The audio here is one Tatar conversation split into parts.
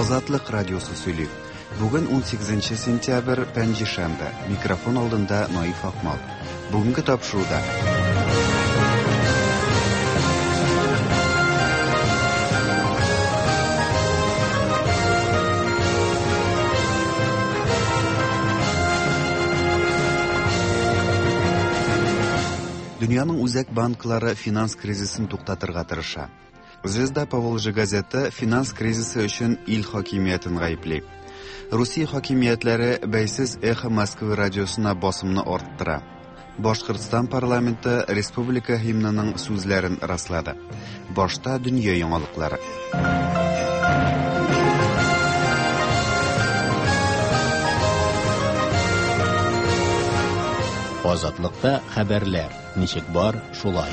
Азатлык радиосы сөйли. Бүген 18 сентябрь, пәнҗешәмбе. Микрофон алдында Наиф Акмал. Бүгенге тапшыруда Дөньяның үзәк банклары финанс кризисын туктатырга тырыша. Звезда Поволжья газеты финанс кризисы өчен ил хакимиятен гаепли. Русия хакимиятләре бәйсез Эхо Москвы радиосына басымны арттыра. Башкортстан парламенты республика гимнының сүзләрен раслады. Башта дөнья яңалыклары. Азатлыкта хәбәрләр. Ничек бар, шулай.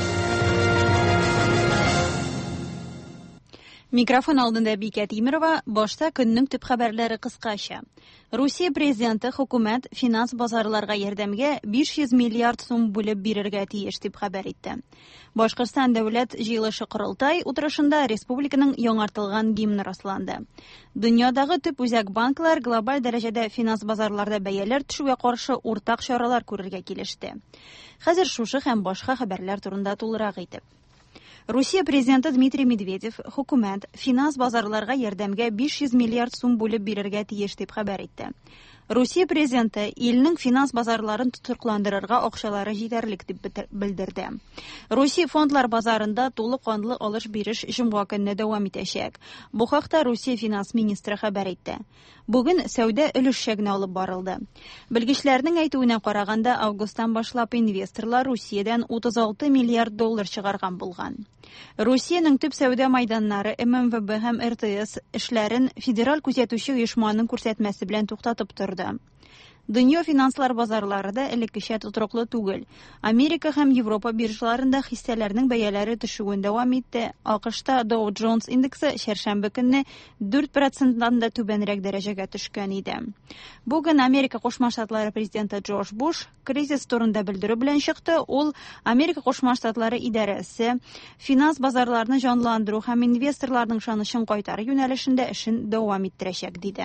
Микрофон алдында Бикә Тимирова, башта көннең төп хәбәрләре кыскача. Русия президенты хөкүмәт финанс базарларга ярдәмгә 500 миллиард сум бүлеп бирергә тиеш дип хәбәр итте. Башкортстан дәүләт җыелышы корылтай утырышында республиканың яңартылган гимны расланды. Дөньядагы төп үзәк банклар глобаль дәрәҗәдә финанс базарларда бәяләр төшүгә каршы уртак чаралар күрергә килеште. Хәзер шушы һәм башка хәбәрләр турында тулырак итеп. Русия президенты Дмитрий Медведев хөкүмәт финанс базарларга ярдәмгә 500 миллиард сум бүлеп бирергә тиеш дип хәбәр итте. Русия президенты илнең финанс базарларын тотрыкландырырга акчалары җитәрлек дип белдерде. Русия фондлар базарында тулы канлы алыш-биреш җомга көнне дәвам итәчәк. Бу хакта Русия финанс министры хәбәр итте. Бүген сәүдә өлешчәгенә алып барылды. Белгечләрнең әйтүенә караганда, августтан башлап инвесторлар Русиядән 36 миллиард доллар чыгарган булган. Русиянең төп сәүдә майданнары ММВБ һәм РТС эшләрен федераль күзәтүче оешманың күрсәтмәсе белән туктатып торды. Дөнья финанслар базарлары да элеккечә тотрыклы түгел. Америка һәм Европа биржаларында хиссәләрнең бәяләре төшүен дәвам итте. АКШта Dow Jones индексы шәршәмбе көнне 4%-дан да түбәнрәк дәрәҗәгә төшкән иде. Бүген Америка Кушма Штатлары президенты Джордж Буш кризис турында белдерү белән чыкты. Ул Америка Кушма Штатлары идарәсе финанс базарларны җанландыру һәм инвесторларның ышанычын кайтару юнәлешендә эшен дәвам иттерәчәк диде.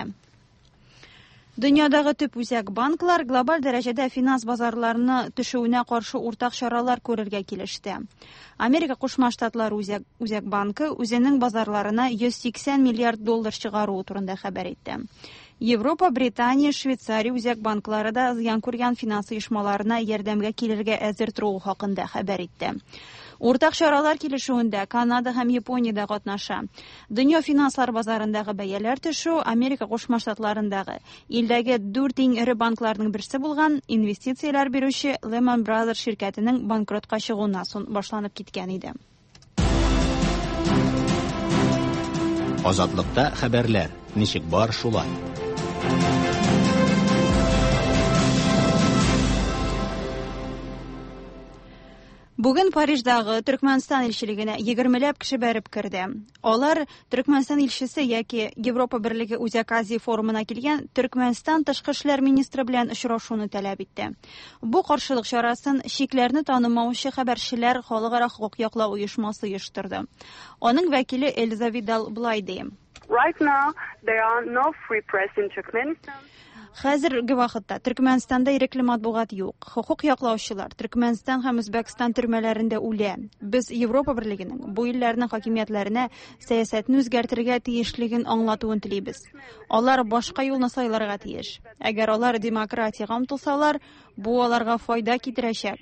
Дөньядагы төп үзәк банклар глобаль дәрәҗәдә финанс базарларына төшүенә каршы уртак чаралар күрергә килеште. Америка Кушма Штатлары үзәк банкы үзенең базарларына 180 миллиард доллар чыгару турында хәбәр итте. Европа, Британия, Швейцария үзәк банклары да зыян күргән финанс оешмаларына ярдәмгә килергә әзер тору хакында хәбәр итте. Уртак чаралар килешүендә Канада һәм Япония да катнаша. Дөнья финанслар базарындагы бәяләр төшү Америка Кушма Штатларындагы илдәге 4 иң эре банкларның берсе булган инвестицияләр бирүче Lehman Brothers ширкәтенең банкротка чыгуына соң башланып киткән иде. Азатлыкта хәбәрләр. Ничек бар, шулай. Бүген Париждагы Төркмәнстан илчелегенә 20ләп кеше бәреп керде. Алар Төркмәнстан илчесе яки Европа Берлеге Үзәк Азия форумына килгән Төркмәнстан тышкы эшләр министры белән очрашуны таләп итте. Бу каршылык чарасын шикләрне танымаучы хәбәрчеләр халыкара хукук яклау оешмасы оештырды. Аның вәкиле Эльза Видал булай ди. Right now there are no free press in Turkmenistan. Хәзерге вакытта Төркмәнстанда ирекле матбугат юк. Хукук яклаучылар Төркмәнстан һәм Үзбәкстан төрмәләрендә үлә. Без Европа Берлегенең бу илләрнең хакимиятләренә сәясәтне үзгәртергә тиешлеген аңлатуын телибез. Алар башка юлны сайларга тиеш. Әгәр алар демократиягә омтылсалар, бу аларга файда китерәчәк.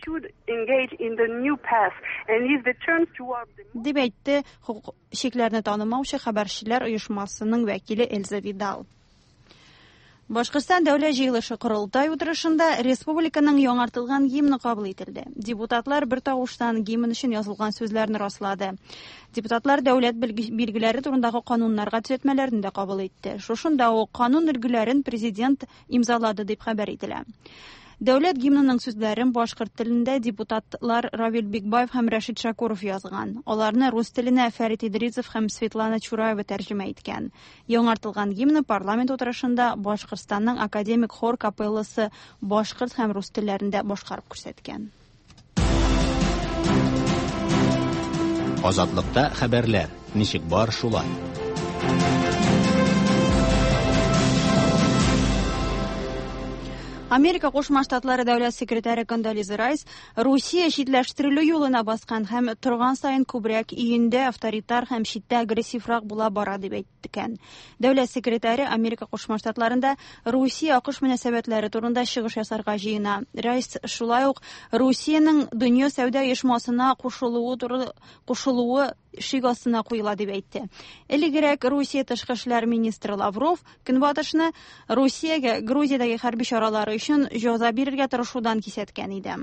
Дип әйтте хукук шикләрне танымаучы хәбәрчеләр оешмасының вәкиле Эльза Видал. Башкортстан дәүләт җыелышы корылтай утырышында республиканың яңартылган гимны кабул ителде. Депутатлар бер тавыштан гимн өчен язылган сүзләрне раслады. Депутатлар дәүләт билгеләре турындагы кануннарга төзәтмәләрне дә кабул итте. Шушында ук канун өлгеләрен президент имзалады дип хәбәр ителә. Дәүләт гимнының сүзләрен башкорт телендә депутатлар Равил Бикбаев һәм Рашид Шакуров язган. Аларны рус теленә Фәрит Идрисов һәм Светлана Чураева тәрҗемә иткән. Яңартылган гимны парламент утырышында Башкортстанның академик хор капелласы башкорт һәм рус телләрендә башкарып күрсәткән. Азатлыкта хәбәрләр. Ничек бар, шулай. Америка Кушма Штатлары дәүләт секретаре Кондолиза Райс Русия читләштерелү юлына баскан һәм торган сайын күбрәк июньдә авторитар һәм читтә агрессиврак була бара дип әйткән. Дәүләт секретаре Америка Кушма Штатларында Русия-АКШ мөнәсәбәтләре турында чыгыш ясарга җыена. Райс шулай ук Русиянең дөнья сәүдә оешмасына кушылуы шик астына куела дип әйтте. Элегрәк Русия тышкы эшләр министры Лавров Көнбатышны Русиягә Грузиядәге хәрби чаралары өчен җәза бирергә тырышудан кисәткән иде.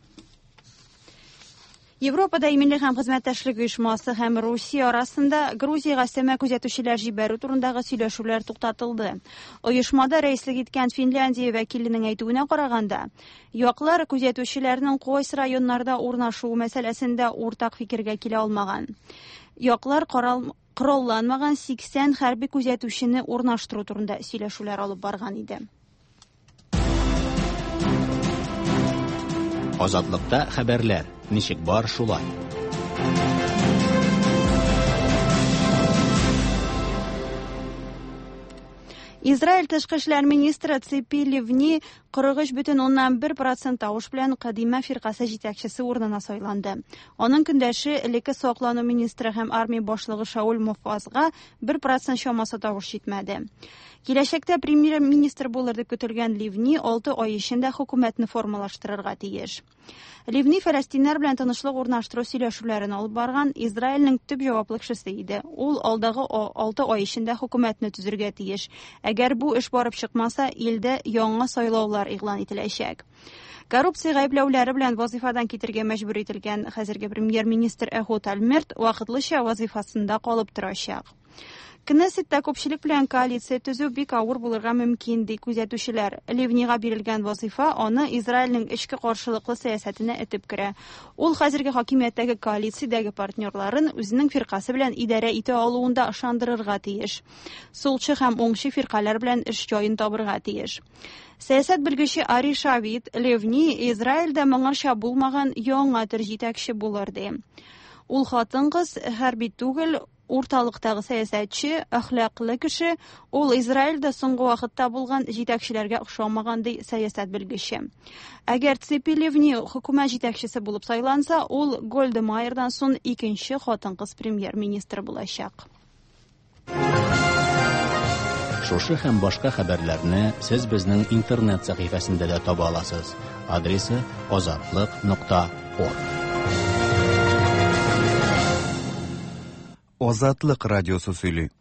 Европада иминлек һәм хезмәттәшлек оешмасы һәм Русия арасында Грузиягә сәма күзәтүчеләр җибәрү турындагы сөйләшүләр туктатылды. Оешмада рәислек иткән Финляндия вәкиленең әйтүенә караганда, яклар күзәтүчеләрнең кайсы районнарда урнашуы мәсьәләсендә уртак фикергә килә алмаган. Яклар коралланмаган 80 хәрби күзәтүчене урнаштыру турында сөйләшүләр алып барган иде. Азатлыкта хәбәрләр. Ничек бар шулай. Израиль тышкы эшләр министры Ципи Ливни 43,1% тавыш белән Кадима фиркасы җитәкчесе урынына сайланды. Аның көндәше элекке саклану министры һәм армия башлыгы Шауль Мофазга 1% чамасы тавыш җитмәде. Киләчәктә премьер-министр булыр дип көтелгән Ливни 6 ай эчендә хөкүмәтне формалаштырырга тиеш. Ливни фәләстиннәр белән тынычлык урнаштыру сөйләшүләрен алып барган Израильнең төп җаваплы кешесе иде. Ул алдагы 6 ай эчендә хөкүмәтне төзергә тиеш. Әгәр бу эш барып чыкмаса, илдә яңа сайлаулар игълан ителәчәк. Коррупция гаепләүләре белән вазифадан китергә мәҗбүр ителгән хәзерге премьер-министр Эхуд Альмерт вакытлыча вазифасында калып торачак. Кнессетта күпчелек белән коалиция төзү бик авыр булырга мөмкин ди күзәтүчеләр. Ливнига бирелгән вазифа аны Израильнең эчке каршылыклы сәясәтенә этеп керә. Ул хәзерге хакимияттәге коалициядәге партнерларын үзенең фиркасы белән идарә итә алуында ышандырырга тиеш. Сулчы һәм уңчы фиркалар белән эш җаен табырга тиеш. Сәясәт белгече Ари Шавид Ливни Израильдә моңарча булмаган яңа төр җитәкче булыр ди. Ул хатын-кыз хәрби түгел, урталыктагы сәясәтче, әхлаклы кеше, ул Израильдә соңгы вакытта булган җитәкчеләргә охшамаган ди сәясәт белгече. Әгәр Ципи Ливни хөкүмәт җитәкчесе булып сайланса, ул Гольдемайердан соң икенче хатын-кыз премьер-министр булачак. Шушы һәм башка хәбәрләрне сез безнең интернет сәхифәсендә дә таба аласыз. Адресы azatlyk.org. Азатлык радиосы сөйли.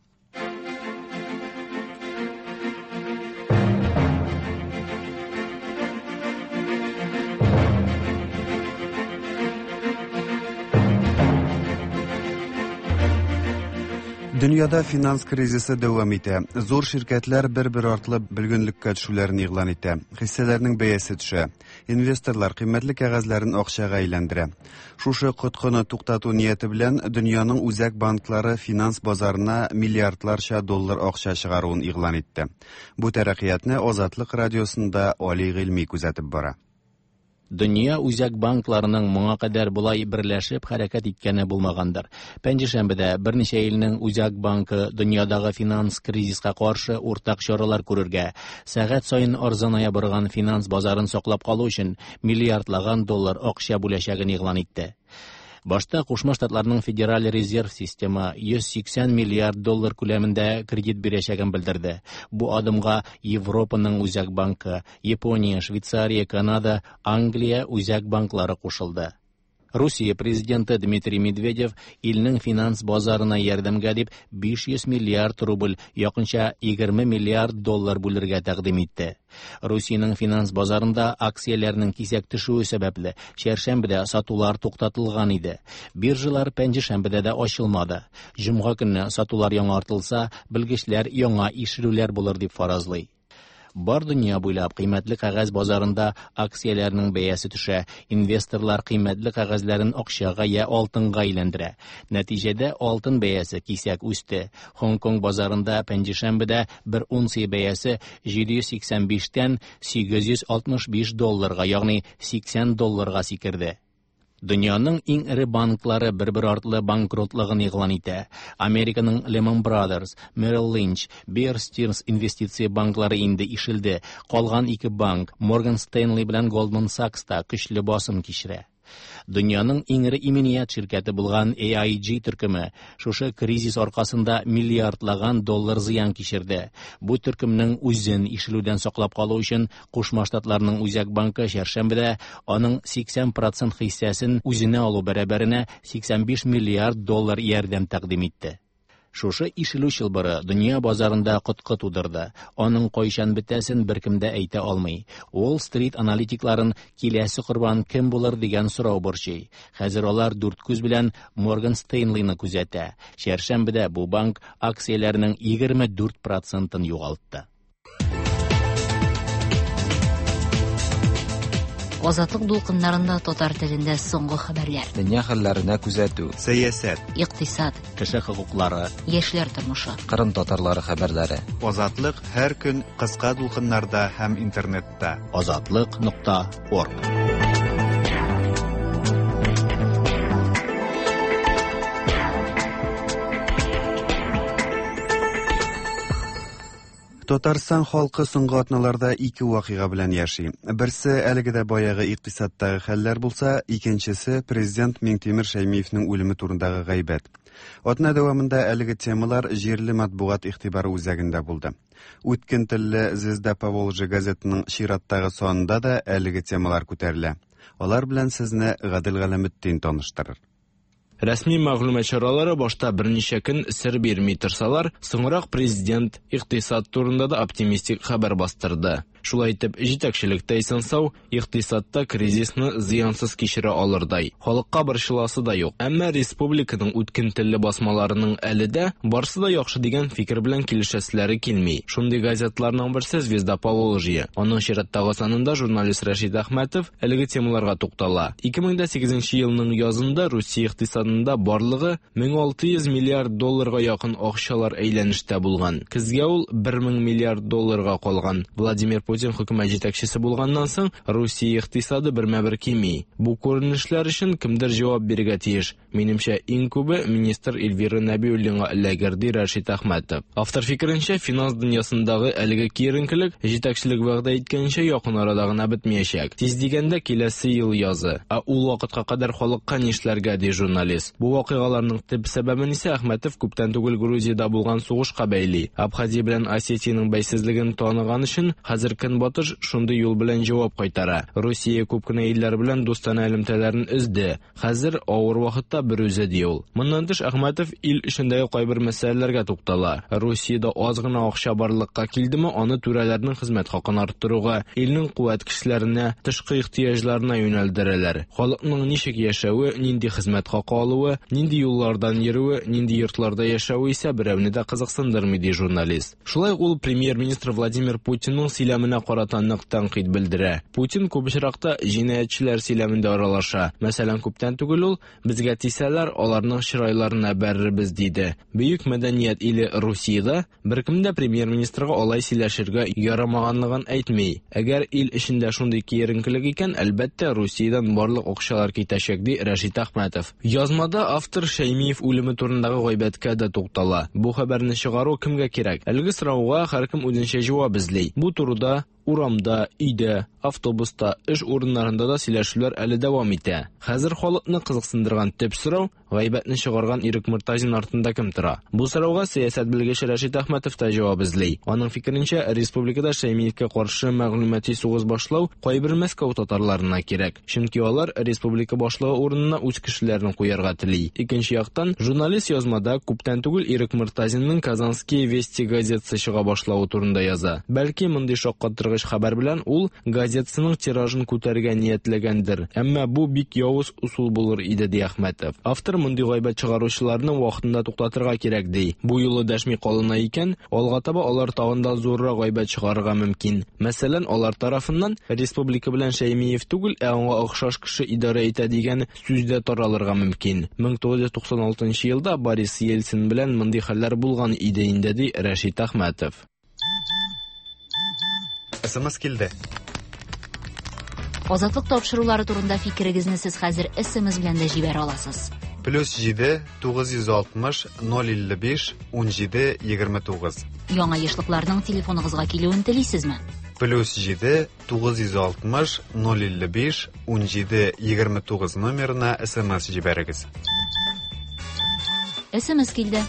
Дөньяда финанс кризисы дәвам итә. Зур ширкәтләр бер-бер артлы бөлгенлеккә төшүләрен игълан итә. Хиссәләрнең бәясе төшә. Инвесторлар кыйммәтле кәгазьләрен акчага әйләндерә. Шушы коткыны туктату нияте белән дөньяның үзәк банклары финанс базарына миллиардларча доллар акча чыгаруын игълан итте. Бу тәрәккыятне Азатлык радиосында Али Гыйльми күзәтеп бара. Дөнья үзәк банкларының моңа кадәр булай берләшеп хәрәкәт иткәне булмагандыр. Пәнҗешәмбедә берничә илнең үзәк банкы дөньядагы финанс кризиска каршы уртак чаралар күрергә, сәгать саен арзаная барган финанс базарын саклап калу өчен миллиардлаган доллар акча бүләчәген игълан итте. Башта Кушма Штатларының Федераль резерв система 180 миллиард доллар күләмендә кредит бирәчәген белдерде. Бу адымга Европаның үзәк банкы, Япония, Швейцария, Канада, Англия үзәк банклары кушылды. Русия президенты Дмитрий Медведев илнең финанс базарына ярдәмгә дип 500 миллиард рубль, якынча 20 миллиард доллар бүлергә тәкъдим итте. Русиянең финанс базарында акцияләрнең кисәк төшүе сәбәпле чәршәмбедә сатулар туктатылган иде. Биржалар пәнҗешәмбедә дә ачылмады. Җомга көнне сатулар яңартылса, белгечләр яңа ишерүләр булыр дип фаразлый. Бар дөнья буйлап кыйммәтле кәгазь базарында акцияләрнең бәясе төшә. Инвесторлар кыйммәтле кәгазьләрен акчага я алтынга әйләндерә. Нәтиҗәдә алтын бәясе кисәк үсте. Хонконг базарында пәнҗешәмбедә бер унция бәясе 785-тән 865 долларга, ягъни 80 долларга сикерде. Дөньяның иң эре банклары бер-бер артлы банкротлыгын игълан итә. Американың Lehman Brothers, Merrill Lynch, Bear Stearns инвестиция банклары инде ишелде. Калган ике банк, Morgan Stanley белән Goldman Sachs та көчле басым кичерә. Дөньяның иң эре иминият ширкәте булган AIG төркеме шушы кризис аркасында миллиардлаган доллар зыян кичерде. Бу төркемнең үзен ишелүдән саклап калу өчен Кушма Штатларның Үзәк банкы чәршәмбедә аның 80% хиссәсен үзенә алу бәрабәренә 85 миллиард доллар ярдәм тәкъдим итте. Шушы ишелү чылбыры дөнья базарында коткы тудырды. Аның кайчан бетәсен беркем дә әйтә алмый. Уолл-стрит аналитикларын киләсе корбан кем булыр дигән сорау борчый. Хәзер алар дүрт күз белән Morgan Stanley-ны күзәтә. Чәршәмбедә бу банк акцияләренең 24% югалтты. Азатлык дулкыннарында татар телендә соңгы хәбәрләр. Дөнья хәлләренә күзәтү, Сәясәт, Икътисад, Кеше хокуклары, яшьләр тормышы. Кырым татарлары хәбәрләре. Азатлык һәр көн кыска дулкыннарда һәм интернетта. Azatlyk.org. Татарстан халкы соңгы атналарда ике вакыйга белән яши. Берсе әлегә баягы икътисадтагы хәлләр булса, икенчесе президент Миңтимер Шәймиевнең үлеме турындагы гайбәт. Атна дәвамында әлеге темалар җирле матбугат игътибары үзәгендә булды. Үткен телле Звезда Поволжья газетының чираттагы санында да әлеге темалар күтәрелә. Алар белән сезне Гадел Галәметдин таныштырыр. Рәсми мәгълүмат чаралары башта берничә көн сер бирми торсалар, соңрак президент икътисад турында да оптимистик хәбәр бастырды. Шулай итеп, җитәкчелек Тайсансау икътисадта кризисны зыянсыз кичерә алырдай. Халыкка борчыласы да юк. Әмма республиканың үткен телле басмаларының әле дә барсы да яхшы дигән фикер белән килешәселәре килми. Шундый газетларның берсе Звезда Поволжья. Аның чираттагы санында журналист Рәшит Әхмәтов әлеге темаларга туктала. 2008 елның язында Русия икътисадында барлыгы 1600 миллиард долларга якын акчалар әйләнештә булган. Көзгә ул 1000 миллиард долларга калган. Владимир Путин хөкүмәт җитәкчесе булганнан соң Русия икътисады бермә-бер кими. Бу күренешләр өчен кемдер җавап бирергә тиеш. Минемчә, иң күбе министр Эльвира Нәбиуллинга эләгерди Рәшит Әхмәтов. Автор фикеренчә, финанс дөньясындагы әлеге киеренкелек җитәкчелек вәгъдә иткәнчә якын арада гына бетмәячәк. Тиз дигәндә киләсе ел язы. Ул вакытка кадәр халыкка нишләргә ди журналист. Бу вакыйгаларның төп сәбәбен исә Әхмәтов күптән түгел Грузиядә булган сугышка бәйли. Абхазия белән Осетиянең бәйсезлеген таныган өчен хәзер Көнбатыш шундый юл белән җавап кайтара. Русия күп кенә илләр белән достана элемтәләрен өзде. Хәзер авыр вакытта бер үзе ди ул. Моннан тыш Әхмәтов ил эшендәге кайбер мәсьәләләргә туктала. Русиядә аз гына акча барлыкка килдеме, аны түрәләрнең хезмәт хакын арттыруга, илнең куәт кешеләренә, тышкы ихтыяҗларына юнәлдерәләр. Халыкның ничек яшәве, нинди хезмәт хакы алуы, нинди юллардан йөрүе, нинди йортларда яшәве исә берәүне дә кызыксындырмый ди журналист. Шулай ул премьер-министр Владимир Путинның сөйләменә карата нык тәнкыйть белдерә. Путин күп очракта җинаятьчеләр сөйләмендә аралаша. Мәсәлән, күптән түгел ул безгә тисәләр, аларның чырайларына бәрербез диде. Бөек мәдәният иле Русиядә беркем дә премьер-министрга алай сөйләшергә ярамаганлыгын әйтми. Әгәр ил эчендә шундый киеренкелек икән, әлбәттә Русиядән барлык акчалар китәчәк ди Рәшит Әхмәтов. Язмада автор Шәймиев үлеме турындагы гайбәткә дә туктала. Бу хәбәрне чыгару кемгә кирәк? Әлеге сорауга һәркем үзенчә җавап эзли. Бу турыда урамда, өйдә, автобуста, эш урыннарында да сөйләшүләр әле дәвам итә. Хәзер халыкны кызыксындырган төп сорау гайбәтне чыгарган Ирек Мортазин артында кем тора? Бу сорауга сәясәт белгече Рәшит Әхмәтов та җавап эзли. Аның фикеренчә, республикада Шәймиевкә каршы мәгълүмати сугыш башлау кайбер Мәскәү татарларына кирәк. Чөнки алар республика башлыгы урынына үз кешеләрен куярга тели. Икенче яктан, журналист язмада күптән түгел Ирек Мортазинның Казанские вести газетасы чыга башлауы турында яза. Бәлки мондый шаккаттыргыч хәбәр белән ул газетасының тиражын күтәргә ниятләгәндер. Әмма бу бик явыз усул булыр иде ди Әхмәтов. Автор мондый гайбәт чыгаручыларны вакытында туктатырга кирәк ди. Бу юлы дәшми калына икән, алга таба алар тагын да зуррак гайбәт чыгарырга мөмкин. Мәсәлән, алар тарафыннан республика белән Шәймиев түгел, аңа охшаш кеше идарә итә дигән сүз дә таралырга мөмкин. 1996 елда Борис Ельцин белән мондый хәлләр булган иде инде ди Рәшит Әхмәтов. СМС килде. Азатлык тапшырулары турында фикерегезне сез хәзер SMS белән дә җибәрә аласыз. +7 960 055 17 29. Яңа ешлыкларның телефоныгызга килүен телисезме? +7 960 055 17 29 номерына SMS җибәрегез. SMS килде.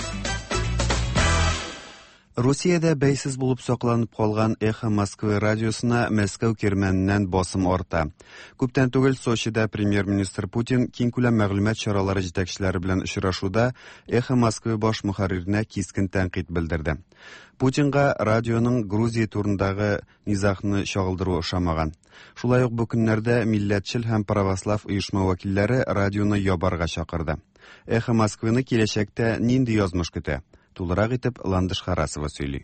Русиядә бәйсез булып сакланып калган Эхо Москвы радиосына Мәскәү кирмәненнән басым арта. Күптән түгел Сочида премьер-министр Путин киң күләм мәгълүмат чаралары җитәкчеләре белән очрашуда Эхо Москвы баш мөхәрриренә кискен тәнкыйть белдерде. Путинга радионың Грузия турындагы низахны чагылдыру ошамаган. Шулай ук бу көннәрдә милләтчел һәм православ оешма вәкилләре радионы ябарга чакырды. Эхо Москвыны киләчәктә нинди язмыш көтә? Тулырак итеп Ландыш Харасова сөйли.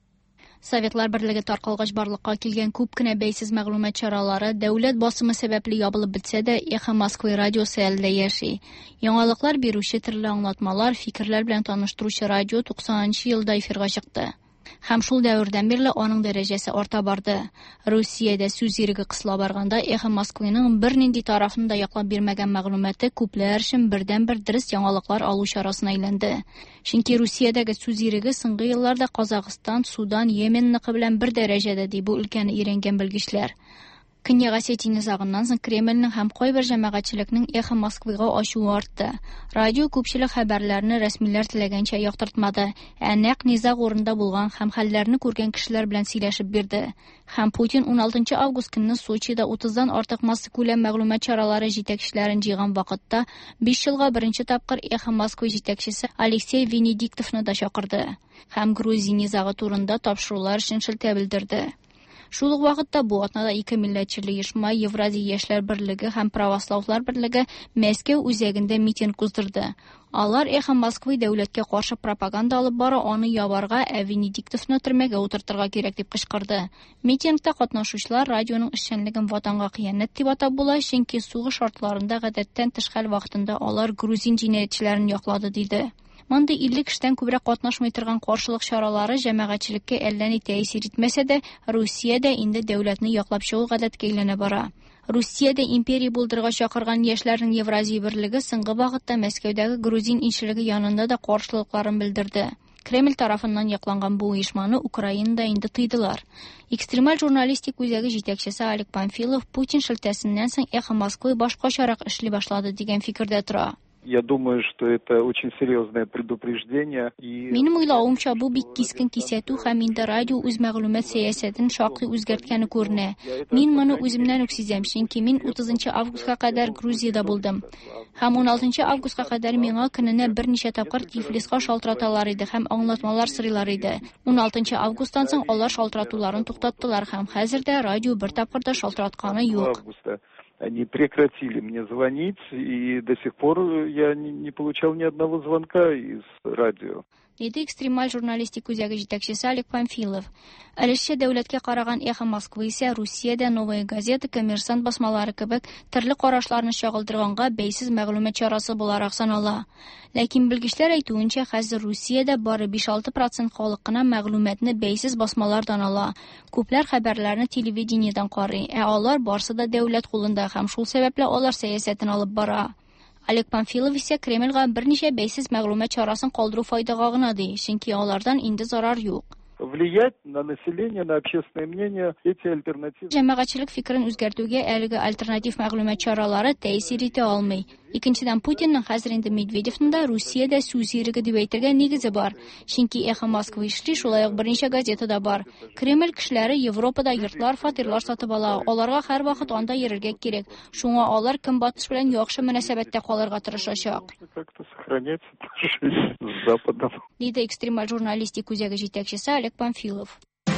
Советлар берлеге таркалгач барлыкка килгән күп кенә бәйсез мәгълүмат чаралары дәүләт басымы сәбәпле ябылып бетсә дә, Эхо Москвы радиосы әлдә яши. Яңалыклар бирүче төрле аңлатмалар, фикерләр белән таныштыручы радио 90-нчы елда эфирга чыкты. Һәм шул дәвердән бирле аның дәрәҗәсе арта барды. Русиядә сүз иреге кысыла барганда, Эхо Москваның бернинди тарафын да яклап бирмәгән мәгълүматы күпләр өчен бердән-бер дөрес яңалыклар алу чарасына әйләнде. Чөнки Русиядәге сүз иреге соңгы елларда Казакъстан, Судан, Йеменники белән бер дәрәҗәдә ди бу өлкәне ирәнгән белгечләр. Көньяк Осетия низагыннан соң Кремльнең һәм кайбер җәмәгатьчелекнең Эхо Москвыга ачуы артты. Радио күпчелек хәбәрләрне рәсмиләр теләгәнчә яктыртмады. Нәкъ низаг урында булган һәм хәлләрне күргән кешеләр белән сөйләшеп бирде. Һәм Путин 16 август көнне Сочида 30дан артык масса күләм мәгълүмат чаралары җитәкчеләрен җыйган вакытта 5 елга беренче тапкыр Эхо Москвы җитәкчесе Алексей Венедиктовны да чакырды. Һәм Грузия низагы турында тапшырулар өчен шелтә белдерде. Шул ук вакытта бу атнада ике милләтчел оешма, Евразия яшьләр берлеге һәм православлар берлеге Мәскәү үзәгендә митинг уздырды. Алар Эхо Москвы дәүләткә каршы пропаганда алып бара, аны ябарга, Венедиктовны төрмәгә утыртырга кирәк дип кычкырды. Митингта катнашучылар радионың эшчәнлеген ватанга кыянәт дип атап була, чөнки сугыш шартларында гадәттән тыш хәл вакытында алар грузин җинаятьчеләрен яклады диде. Монда 50 кештән күбрәк катнашмый торган каршылык чаралары җәмәгатьчелеккә әллә ни тәэсир итмәсә дә, Русиядә инде дәүләтне яклап чыгу гадәткә әйләнә бара. Русиядә империя булдырырга чакырган яшьләрнең Евразия берлеге соңгы вакытта Мәскәүдәге грузин инчелеге янында да каршылыкларын белдерде. Кремль тарафыннан якланган бу оешманы Украинада инде тыйдылар. Экстремаль журналистик үзәге җитәкчесе Олег Памфилов Путин шелтәсеннән соң Эхо Москвы башкачарак эшли башлады дигән фикердә тора. Я думаю, что это очень серьезное предупреждение. Минем уйлавымча, бу бик кискен кисәтү һәм инде радио үз мәгълүмат сәясәтен шактый үзгәрткәне күренә. Мин моны үземнән үк сизәм, чөнки мин 30 августка кадәр Грузиядә булдым. Һәм 16 августка кадәр миңа көненә берничә тапкыр Тифлиска шалтыраталар иде һәм аңлатмалар сорыйлар иде. 16 августтан соң алар шалтыратуларын туктаттылар һәм хәзердә радио бер тапкыр да шалтыратканы юк. Они прекратили мне звонить, и до сих пор я не получал ни одного звонка из радио. Диде экстремаль журналистик үзәге җитәкчесе Олег Памфилов. Әлешчә дәүләткә караган Эхо Москвы исә Русиядә Новая газета, Коммерсант басмалары кебек төрле карашларны чагылдырганга бәйсез мәгълүмат чарасы буларак санала. Ләкин белгечләр әйтүенчә, хәзер Русиядә бары 5-6% халык кына мәгълүматны бәйсез басмалардан ала. Күпләр хәбәрләрне телевидениедән карый, алар барсы да дәүләт кулында һәм шул сәбәпле алар сәясәтен алып бара. Олег Памфилов исә Кремльгә берничә бәйсез мәгълүмат чарасын калдыру файдага гына ди, чөнки алардан инде зарар юк. Влиять на население, на общественное мнение эти альтернативы. Җәмәгатьчелек фикерен үзгәртүгә әлеге альтернатив мәгълүмат чаралары тәэсир итә алмый. Икенчедән, Путинның хәзер инде Медведевның да Русиядә сүз иреге дип әйтергә нигезе бар. Чөнки Эхо Москвы эшли, шулай ук берничә газетада бар. Кремль кешеләре Европада йортлар, фатирлар сатып ала. Аларга һәрвакыт анда йөрергә кирәк. Шуңа алар Көнбатыш белән яхшы мөнәсәбәттә калырга тырышачак. Как-то сохранять жизнь с Западом. Диде экстремаль журналистик үзәге җитәкчесе Олег Памфилов.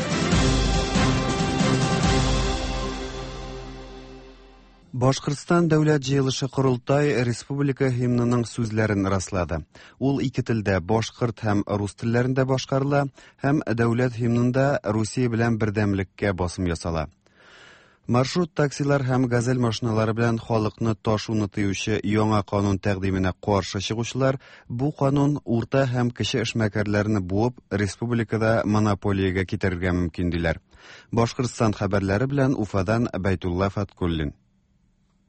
Башкортстан дәүләт җыелышы Корылтай республика гимнының сүзләрен раслады. Ул ике телдә, башкорт һәм рус телләрендә башкарыла, һәм дәүләт гимнында Русия белән бердәмлеккә басым ясала. Маршрут таксилар һәм газель машиналары белән халыкны ташуны тыючы яңа канун тәкъдименә каршы чыгучылар бу канун урта һәм кече эшмәкәрләрне буып, республикада монополиягә китерергә мөмкин диләр. Башкортстан хәбәрләре белән Уфадан Байтулла Фаткуллин.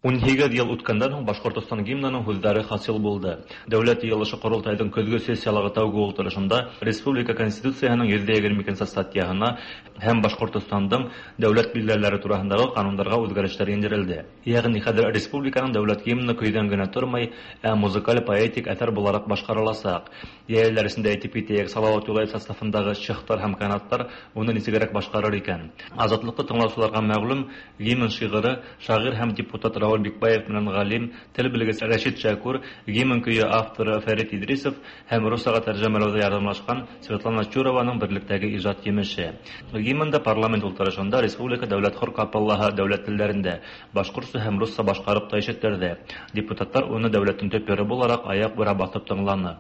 18 ел үткәндән һуң Башкортстан гимнының һүзләре хасил булды. Дәүләт йыелышы Курултайдың көзге сессиялыгы тәүге утырышында Республика Конституциясының 122 статьяһына һәм Башкортстандың дәүләт билгеләре турында кануннарга үзгәрешләр индерелде. Ягъни хәзер республиканың дәүләт гимны көйдән генә тормый, музыкаль поэтик әсәр буларак башкарылачак. Яелләрендә әйтеп китәйек, Салават Юлаев составындагы шихтар һәм канаттар уны ничегрәк башкарыр икән. Азатлыкны тыңлаучыларга мәгълүм, гимн шигыры шагыйрь һәм депутат Равил Бикбаев менән галим, тел белгеч Рәшит Шәкүр, гимн көе авторы Фәрит Идрисов һәм руссага тәрҗемәләүдә ярдәмлашкан Светлана Чурованың берлектәге иҗат җимеше. Гимнда парламент утырышында республика дәүләт хор капеллаһы дәүләт телләрендә башкортча һәм русча башкарып та ишеттерде. Депутатлар уны дәүләттән төп буларак аяк бура басып тыңланы.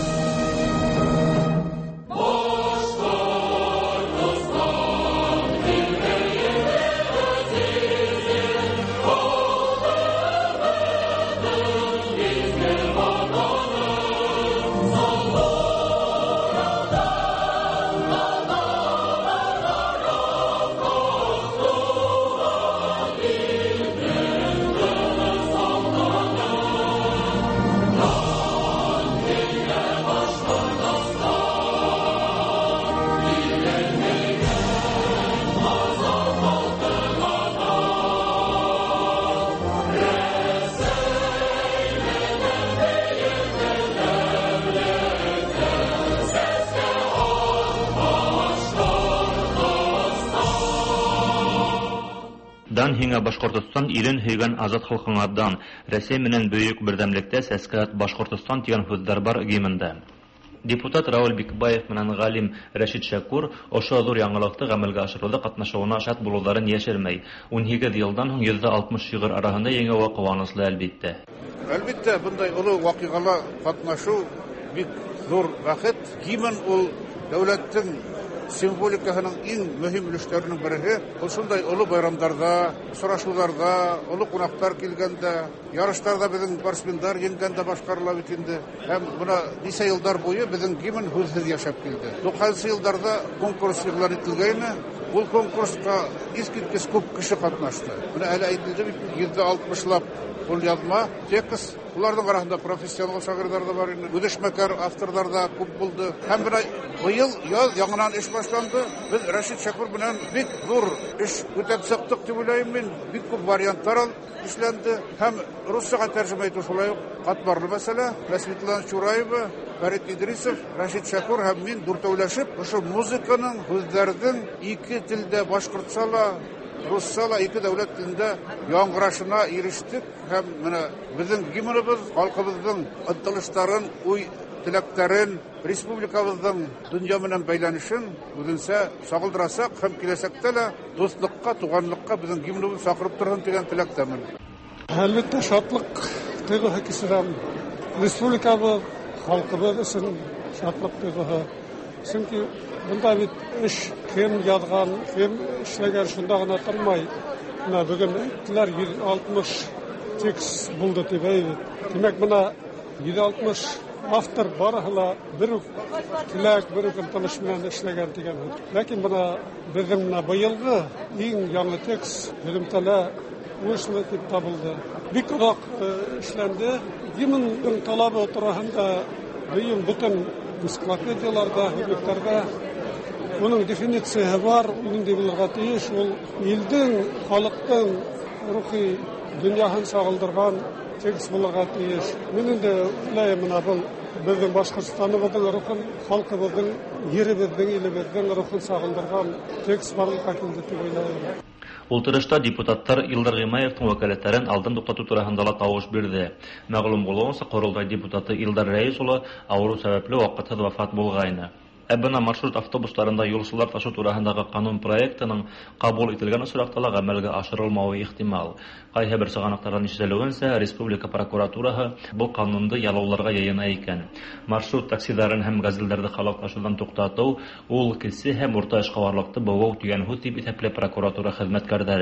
Дан һиңа Башкортстан илен һөйгән азат халкыңардан, Россия менән бөек бердәмлектә сәскәт Башкортстан дигән һүзләр бар гимнда. Депутат Равил Бикбаев менән галим Рәшит Шәкүр ошо зур яңалыкты гамәлгә ашыруда катнашуына шат булуларын яшермәй. 12 елдан һуң 160 шигырь арасында еңәвә куанычлы әлбәттә. Әлбәттә, bunday улы вакыйгала катнашу бик зур бәхет. Гимн ул дәүләттең символикаһының иң мөһим өлешләренең бере. Ул шундай улы байрамнарда, сорашуларда, улы кунактар килгәндә, ярышларда безнең спортсменнар җиңгәндә башкарыла бит инде. Һәм буна ничә еллар буе безнең гимн һүзсез яшәп килде. 90 елларда конкурс игълан ителгәйне. Ул конкурска искиткеч күп кеше катнашты. Буна әле әйтелде бит 160лап ул язма, текст. Уларның арасында профессионал шагыйрьләр дә бар иде. Үдешмәкәр авторлар да күп булды. Һәм буна быел яз яңадан эш башланды. Без Рәшит Шәкүр белән бик зур эш үтәп чыктык дип уйлыйм мин. Бик күп вариантлар эшләнде. Һәм руссага тәрҗемә итү шулай ук катмарлы мәсьәлә. Светлана Чураева, Фәрит Идрисов, Рәшит Шәкүр һәм мин дүртәүләшеп ошо музыканың һүзләрен ике телдә башкортчала, руссала ике дәүләт телендә яңгырашына ирештек. Һәм менә безнең гимныбыз халкыбызның ынтылышларын, уй теләкләрен, республикабызның дөнья белән бәйләнешен үзенчә сагылдырасак һәм киләсәктә дә дуслыкка, туганлыкка безнең гимныбыз сакырып торган дигән теләктәмен. Әлбәттә шатлык тойгыһы кисерәм. Республикабыз, халкыбыз өчен шатлык тойгыһы. Чөнки бунда бит эш кем язган, кем эшләгән шунда гына тормай. Менә бүген әйттеләр 160 текст булды дип әйтеп. Димәк, менә 160 автор барыһы бер теләк, бер ынтылыш белән эшләгән дигән. Ләкин менә безнең быелгы иң яңа текст һөҗүмтәлә уңышлы дип табылды. Бик озак эшләнде. Гимнның талабы турында быел бөтен энциклопедияларда, хәрбитләрдә уның дефинициясе бар, нинди булырга тиеш, ул илдең, халыктың рухи дөньяһын сагылдырган текст булырга тиеш. Мин инде уйлыйм, менә бу безнең Башкортстаныбызның рухын, халкыбызның, йөребезнең, илебезнең рухын сагылдырган текст барлыкка килде дип уйлыйм. Ултырышта депутаттар Илдар Гыймаевтың вәкаләтләрен алдан туктату турысында да тавыш бирде. Мәгълүм булуынча, Курултай депутаты Илдар Рәис улы авыру сәбәпле вакытсыз вафат булгайны. Әббана маршрут автобусларында юлчылар ташу турысындагы канун проектының кабул ителгән очракта ла гамәлгә ашырылмауы ихтимал. Кайһы бер сыганактардан ишетелүенчә, республика прокуратураһы бу канунды ялауларга яена икән. Маршрут таксиларын һәм газелләрне халык ташудан туктату ул кесе һәм урта эшкаварлыкты бовау дигән һүз дип исәпләп прокуратура хезмәткәрләре.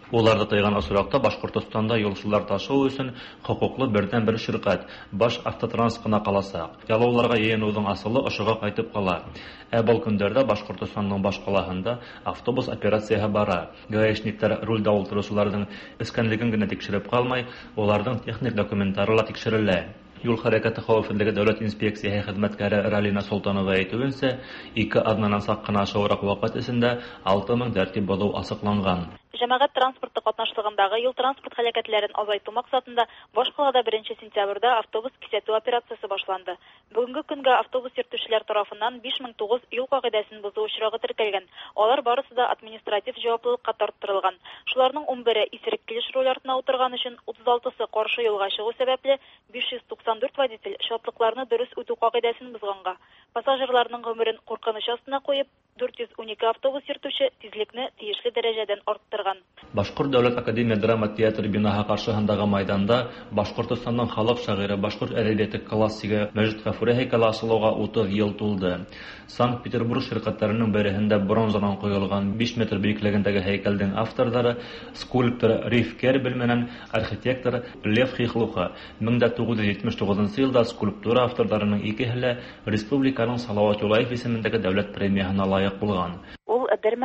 Уларда тайган асыракта Башкортостанда юлчылар ташуу өчен хукуклы бердән-бер ширкәт Баш Автотранс кына каласак. Ялоуларга йыенуның асылы ошыга кайтып кала. Бұл көндәрдә Башкортстанның баш калаһында автобус операцияһы бара. Гаишниклар рульдә утыручыларның искәнлеген генә тикшереп калмай, уларның техник документлары ла тикшерелә. Юл хәрәкәте хәвефлеге дәүләт инспекциясы хезмәткәре Ралина Солтанова әйтүенчә, 2 аднанан сак кына шаурак вакыт эчендә 6000 тәртип булу асыкланган. Җәмәгать транспорты катнашлыгындагы юл транспорт һәлакәтләрен азайту максатында Башкалада 1 сентябрьдә автобус кисәтү операциясе башланды. Бүгенге көнгә автобус йөртүчеләр тарафыннан 5009 юл кагыйдәсен бозу очрагы теркәлгән. Алар барысы да административ җаваплылыкка тарттырылган. Шуларның 11-е исерек килеш роль артына утырган өчен, 36-сы каршы юлга чыгу сәбәпле 594 водитель шартлыкларны дөрес үтү кагыйдәсен бозганга. Пассажирларның гомерен куркыныч астына куеп, 412 автобус йөртүче тизлекне тиешле дәрәҗәдән арттырган. Башкорт дәүләт академия драма театры бинаһы каршыһындагы майданда Башкортстанның халык шагыйре, башкорт әдәбияты классигы Мәҗит Гафури һәйкәле асылуга 30 ел тулды. Санкт-Петербург ширкәтләренең берәһендә бронзадан куелган 5 метр биеклегендәге һәйкәлнең авторлары скульптор Риф Кербель менән архитектор Лев Хихлуха. 1979 елда скульптура авторларының икеһе республиканың Салават Юлаев исемендәге дәүләт премиясына лайык булган. Ул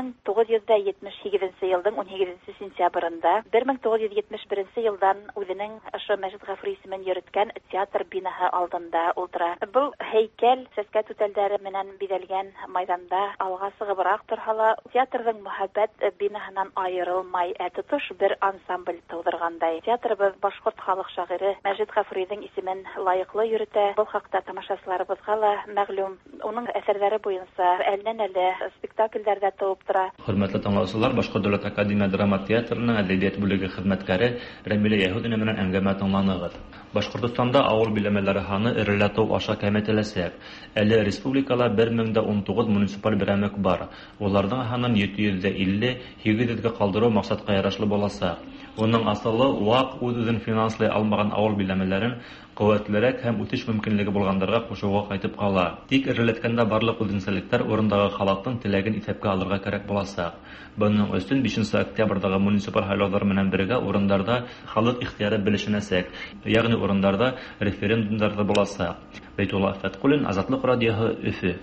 1978 елның 18 сентябрендә 1971 елдан үзенең Мәҗит Гафури исемен йөрткән театр бинаһы алдында утыра. Бу һәйкәл сәскә түтәлләре менән бизәлгән майданда алга сыгыбрак торһала, театрның мөхәббәт бинаһынан аерылмай, тотыш бер ансамбль тудыргандай. Театрыбыз башкорт халык шагыйре Мәҗит Гафуриның исемен лаеклы йөртә. Бу хакта тамашачыларыбызга ла мәгълүм. Уның әсәрләре буенча әллә-нәлә спектакльләрдә туып тора. Хөрмәтле тыңлаучылар, Башкорт дәүләт академия драма театрының әдәбият бүлеге хезмәткәре Рәмилә Яһүдина менән әңгәмә тыңланыгыз. Башкортстанда авыр биләмәләре ханы эреләтү аша кәметеләсәк. Әле республикала 1019 муниципаль берәмек бар. Уларның ханын 750 800-гә калдыру максатка ярашлы буласы. Уның асылы вак үзен финанслый алмаган авыр биләмәләрен куәтлерәк һәм үтеш мөмкинлеге булгандарга кушуга кайтып кала. Тик эреләткәндә барлык үзенчәлекләр урындагы халыктың теләген исәпкә алырга кирәк буласы. Буның өстен 5 октябрьдәге муниципаль хайлаулар менән бергә урындарда халык ихтыяры белешенәсәк, ягъни урындарда референдумнарда буласы. Бәйтулла Фәткулин, Азатлык радиоһы, Өфе.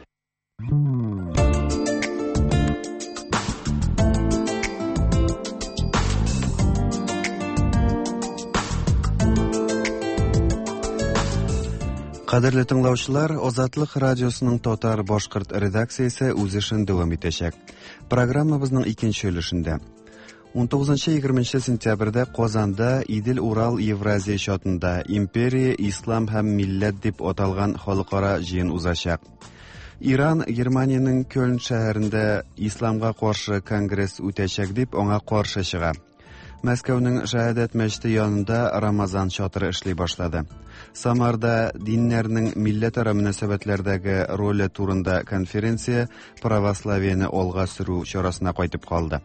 Кадерле тыңлаучылар, Азатлык радиосының Татар башкорт редакциясе үз эшен дәвам итәчәк. Программабызның икенче өлешендә 19-20 сентябрьдә Казанда Идел-Урал Евразия чатында Империя, Ислам һәм милләт дип аталган халыкара җыен узачак. Иран Германиянең Кёльн шәһәрендә исламга каршы конгресс үтәчәк дип аңа каршы чыга. Мәскәүнең Шәһадәт мәчете янында Рамазан чатыры эшли башлады. Самарда диннәрнең милләтара мөнәсәбәтләрдәге роле турында конференция православияне алга сөрү чарасына кайтып калды.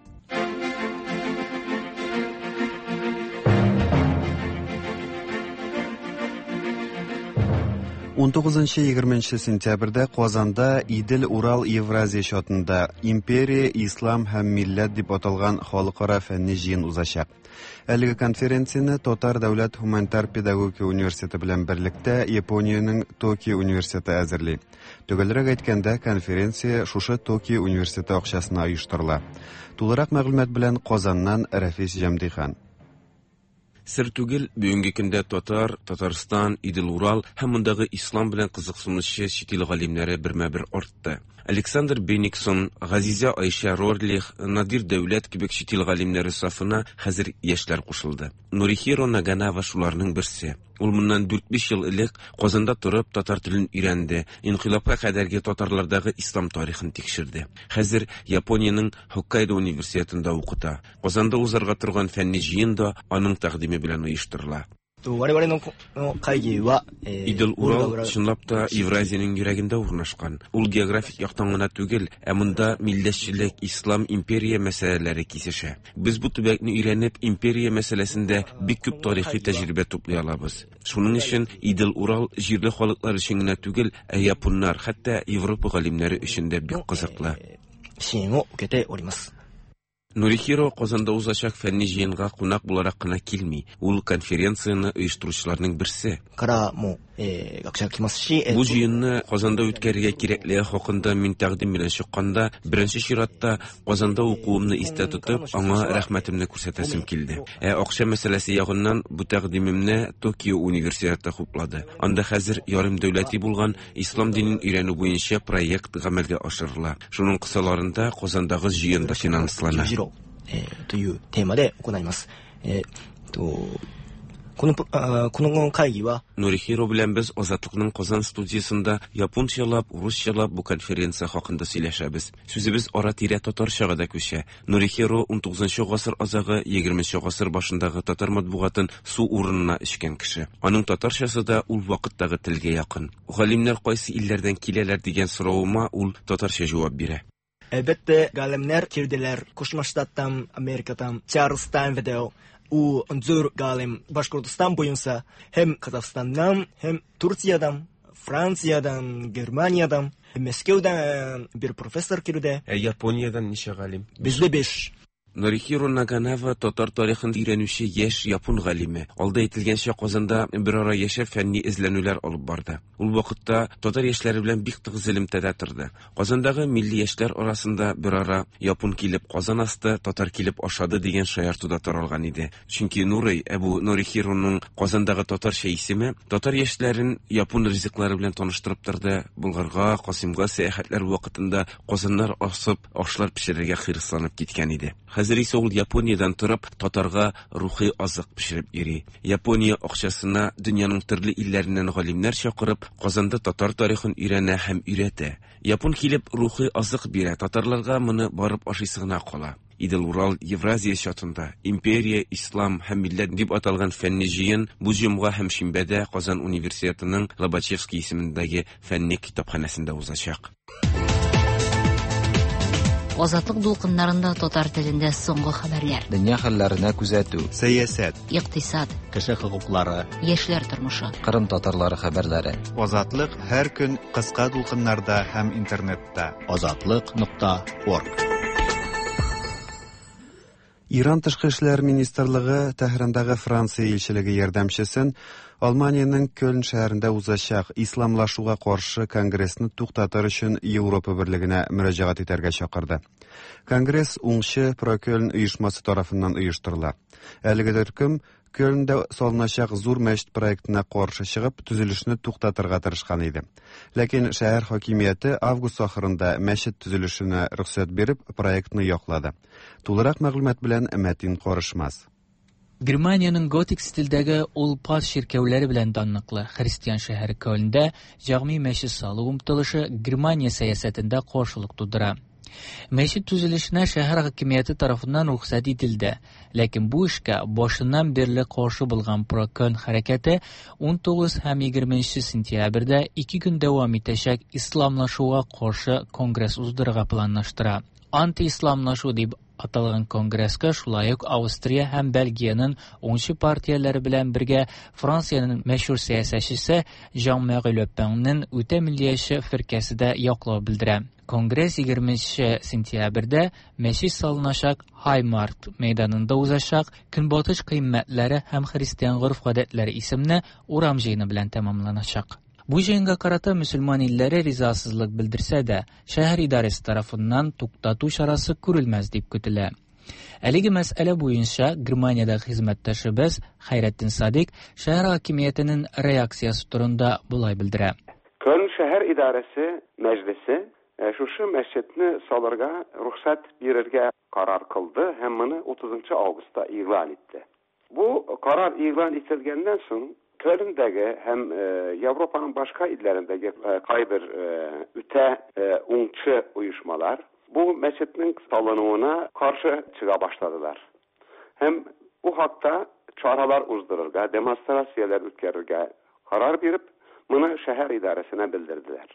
19-20 сентябрьдә Казанда Идел-Урал Евразия чатында Империя, Ислам һәм милләт дип аталган халыкара фәнни җыен узачак. Әлеге конференцияне Татар дәүләт гуманитар педагогика университеты белән берлектә Япониянең Токио университеты әзерли. Төгәлрәк әйткәндә, конференция шушы Токио университеты акчасына оештырыла. Тулырак мәгълүмат белән Казаннан Рафис Җәмдихан. Сер түгел, бүгенге көндә Татарстан, Идел-Урал һәм мондагы ислам белән кызыксынучы чит ил галимнәре бермә-бер артты. Александр Бениксон, Газиза Айша Рорлих, Надир Дәүләт кебек чит ил галимнәре сафына хәзер яшьләр кушылды. Нурихиро Наганава шуларның берсе. Ул моннан 4-5 ел элек Казанда торып татар телен өйрәнде. Инкыйлабка кадәрге татарлардагы ислам тарихын тикшерде. Хәзер Япониянең Хоккайдо университетында укыта. Казанда узарга торган фәнни җыен да аның тәкъдиме белән оештырыла. Идел-Урал чынлап та Евразиянең йөрәгендә урнашкан. Ул географик яктан гына түгел, ә монда милләтчелек, ислам, империя мәсьәләләре кисешә. Без бу төбәкне өйрәнеп, империя мәсьәләсендә бик күп тарихи тәҗрибә туплый алабыз. Шуның өчен Идел-Урал җирле халыклар өчен генә түгел, ә японнар, хәтта Европа галимнәре өчен дә бик кызыклы. Нурихиро Казанда узачак фәнни җыенга кунак буларак кына килми. Ул конференцияны оештыручыларның берсе. Бу җыенны Казанда үткәрергә кирәклеге хакында мин тәкъдим белән чыкканда, беренче чиратта Казанда укуымны истә тотып, аңа рәхмәтемне күрсәтәсем килде. Акча мәсьәләсе ягыннан бу тәкъдимемне Токио университеты хуплады. Анда хәзер ярым дәүләти булган ислам динен өйрәнү буенча проект гамәлгә ашырыла. Шуның кысаларында Казандагы җыен да финанслана. というテーマで行います。この会議は Нурихиро белән без Азатлыкның Казан студиясында япончалап, урысчалап бу конференция хакында сөйләшәбез. Сүзебез ара-тирә татарчага да күчә. Нурихиро 19-нчы гасыр азагы 20-нчы гасыр башындагы татар матбугатын су урынына эчкән кеше. Аның татарчасы да ул вакыттагы телгә якын. Галимнәр кайсы илләрдән киләләр дигән соравыма ул татарча җавап бирә. Әлбәттә, галимнәр кирделәр. Кушма Штаттан, Америкадан, Чарльстон видео. У зур галим Башкортстан буенча һәм Казахстаннан, һәм Турциядән, Франциядән, Германиядән, Мәскәүдән бер профессор кирде. Япониядән ничә галим? Бездә 5. Нурихиро Наганава татар тарихын өйрәнүче яшь япон галиме. Алда әйтелгәнчә Казанда бер ара яшәп фәнни эзләнүләр алып барды. Ул вакытта татар яшьләре белән бик тыгыз элемтәдә торды. Казандагы милли яшьләр арасында бер ара япон килеп Казан асты, татар килеп ашады дигән шаяртуда таралган иде. Чөнки Нурый Әбу Нурихироның Казандагы татарча исеме татар яшьләрен япон ризыклары белән таныштырып торды. Булгарга, Касымга сәяхәтләр вакытында казаннар асып, ашлар пешерергә хирысланып киткән иде. Хәзер исә ул Япониядән торып татарга рухи азык пешереп йөри. Япония акчасына дөньяның төрле илләреннән галимнәр чакырып, Казанда татар тарихын өйрәнә һәм өйрәтә. Япон килеп рухи азык бирә, татарларга моны барып ашыйсы гына кала. Идел-Урал Евразия чатында империя, ислам һәм милләт дип аталган фәнни җыен бу җомга һәм шимбәдә Казан университетының Лобачевский исемендәге фәнни китапханәсендә узачак. Азатлык дулкыннарында татар телендә соңгы хәбәрләр. Дөнья хәлләренә күзәтү, сәясәт, икътисад, кеше хокуклары, яшьләр тормышы, Кырым татарлары хәбәрләре. Азатлык һәр көн кыска дулкыннарда һәм интернетта. Azatlyk.org. Иран тышкы эшләр министрлыгы Тәһрандагы Франция илчелеге ярдәмчесен Алманиянең Кöln шәһәрендә узачак исламлашуга каршы конгрессны туктатыр өчен Европа берлегенә мөрәҗәгать итәргә чакырды. Конгресс уңчы Pro-Köln оешмасы тарафыннан оештырыла. Әлеге төркем Кölndә салыначак зур мәчет проектына каршы чыгып, төзелешне туктатырга тырышкан иде. Ләкин шәһәр хакимияте август ахырында мәчет төзелешенә рөхсәт биреп, проектны яклады. Тулырак мәгълүмат белән Мәтин Карышмас. Германияның готик стильдәге Улпас ширкәүләре белән данлыклы христиан шәһәре Кölndә җәгъми мәчет салу омтылышы Германия сәясәтендә каршылык тудыра. Мәчет төзелешенә шәһәр хакимияте тарафыннан рөхсәт ителде, ләкин бу эшкә башыннан бирле каршы булган Pro-Köln хәрәкәте 19 һәм 20 сентябрьдә 2 көн дәвам итәчәк исламлашуга каршы конгресс уздырырга планлаштыра. Анти-исламлашу дип аталган конгресска шулай ук Австрия һәм Бельгиянең уңчы партияләре белән бергә Франциянең мәшһүр сәясәтчесе Jean-Marie Le Penның үтә миллияче фиркәсе дә яклау белдерә. Конгресс 20 сентябрьдә мәчет салыначак Хаймарт мәйданында узачак Көнбатыш кыйммәтләре һәм христиан горф-гадәтләре исемле урам җыены белән тәмамланачак. Бу җыенга карата мөселман илләре ризасызлык белдерсә дә, шәһәр идарәсе тарафыннан туктату чарасы күрелмәс дип көтелә. Әлеге мәсьәлә буенча Германиядәге хезмәттәшебез Хайретдин Садик шәһәр хакимиятенең реакциясе турында булай белдерә. Кöln шәһәр идарәсе мәҗлесе шушы мәчетне салырга рөхсәт бирергә карар кылды һәм моны 30 августта игълан итте. Бу карар игълан ителгәннән соң Kölndәге һәм Европаның башка илләрендәге кайбер үтә уңчы оешмалар бу мәчетнең салынуына каршы чыга башладылар. Һәм бу хакта чаралар уздырырга, демонстрацияләр үткәрергә карар биреп, моны шәһәр идарәсенә белдерделәр.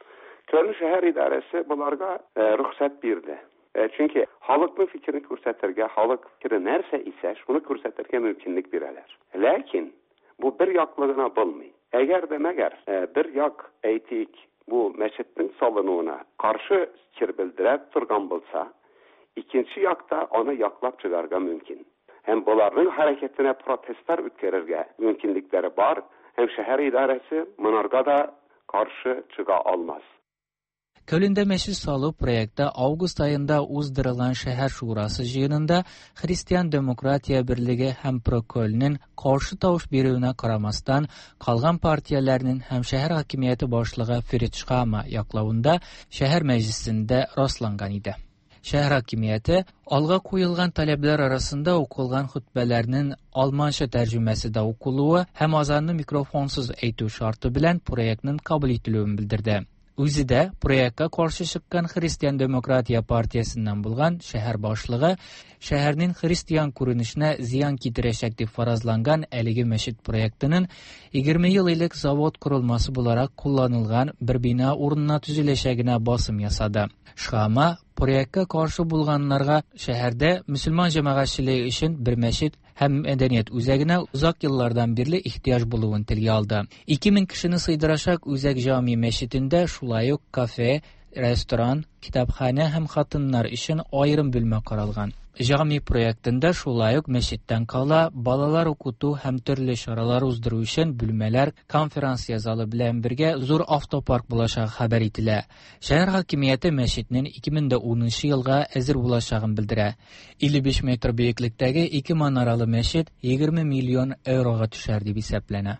Köln шәһәр идарәсе буларга рөхсәт бирде. Чөнки халыкның фикерен күрсәтергә, халык фикере нәрсә исә, шуны күрсәтергә мөмкинлек бирәләр. Ләкин бу бер яклыгына булмый. Әгәр дә мәгәр бер як әйтик, бу мәчетнең салынуына каршы фикер белдерә торган булса, ikinci yakta onu yaklap çıkarga mümkün. Hem bularning hareketine protestler ütkürerge mümkünlikleri var. Hem şehir idaresi bunlarga da karşı çıga almaz. Kölünde meşru salı proyektdə avqust ayında uzdırılan şəhər şurası jığınında Hristiyan Demokratiya Birliği həm Prokölünün qarşı tavuş beriyinə qaramasdan qalğan partiyalarının həm şəhər hakimiyyəti başlığı Ferit Şama yaqlavında şəhər məclisində rastlanğan idi. Şəhər hakimiyyəti alğa qoyulğan tələblər arasında okulğan xutbələrinin Almanca tərcüməsi də okulduğu, həm azanlı mikrofonsuz eytü şartı bilən proyektinin kabul edilüyünü bildirdi. Özü də proyektə qarşı çıqqan Hristiyan Demokratiya Partiyasından bulğan şəhər başlığı, şəhərinin Hristiyan kurunuşuna ziyan kitirəcək deb farazlanğan əligi məşid proyektinin 20 yıl illik zavod kurulması bularaq kullanılğan bir bina urununa tüzüləşəginə basım yasadı. Şama, proyektə qarşı bulğanlarga şəhərdə Müslüman cəmaatçılığı üçün bir məşid hem medeniyet üzerine uzak yıllardan beri ihtiyaç bulduğunu tilge aldı. 2000 kişini sığdıracak Üzek Cami Meşidinde şulayık kafe, restoran, kitapxana hem xatınlar için ayrım bölme qaralğan. Cami proyektinde şulayık meşitten kala balalar okutu hem türlü şaralar uzdırı üçün bölmeler konferansiya zalı bilen birge zor avtopark bulaşağı haber etile. Şehir hakimiyeti meşitinin 2010 yılga ezir bulaşağını bildire. 55 metr büyüklükteki 2 manaralı meşit 20 milyon euroga düşer diye hesaplana.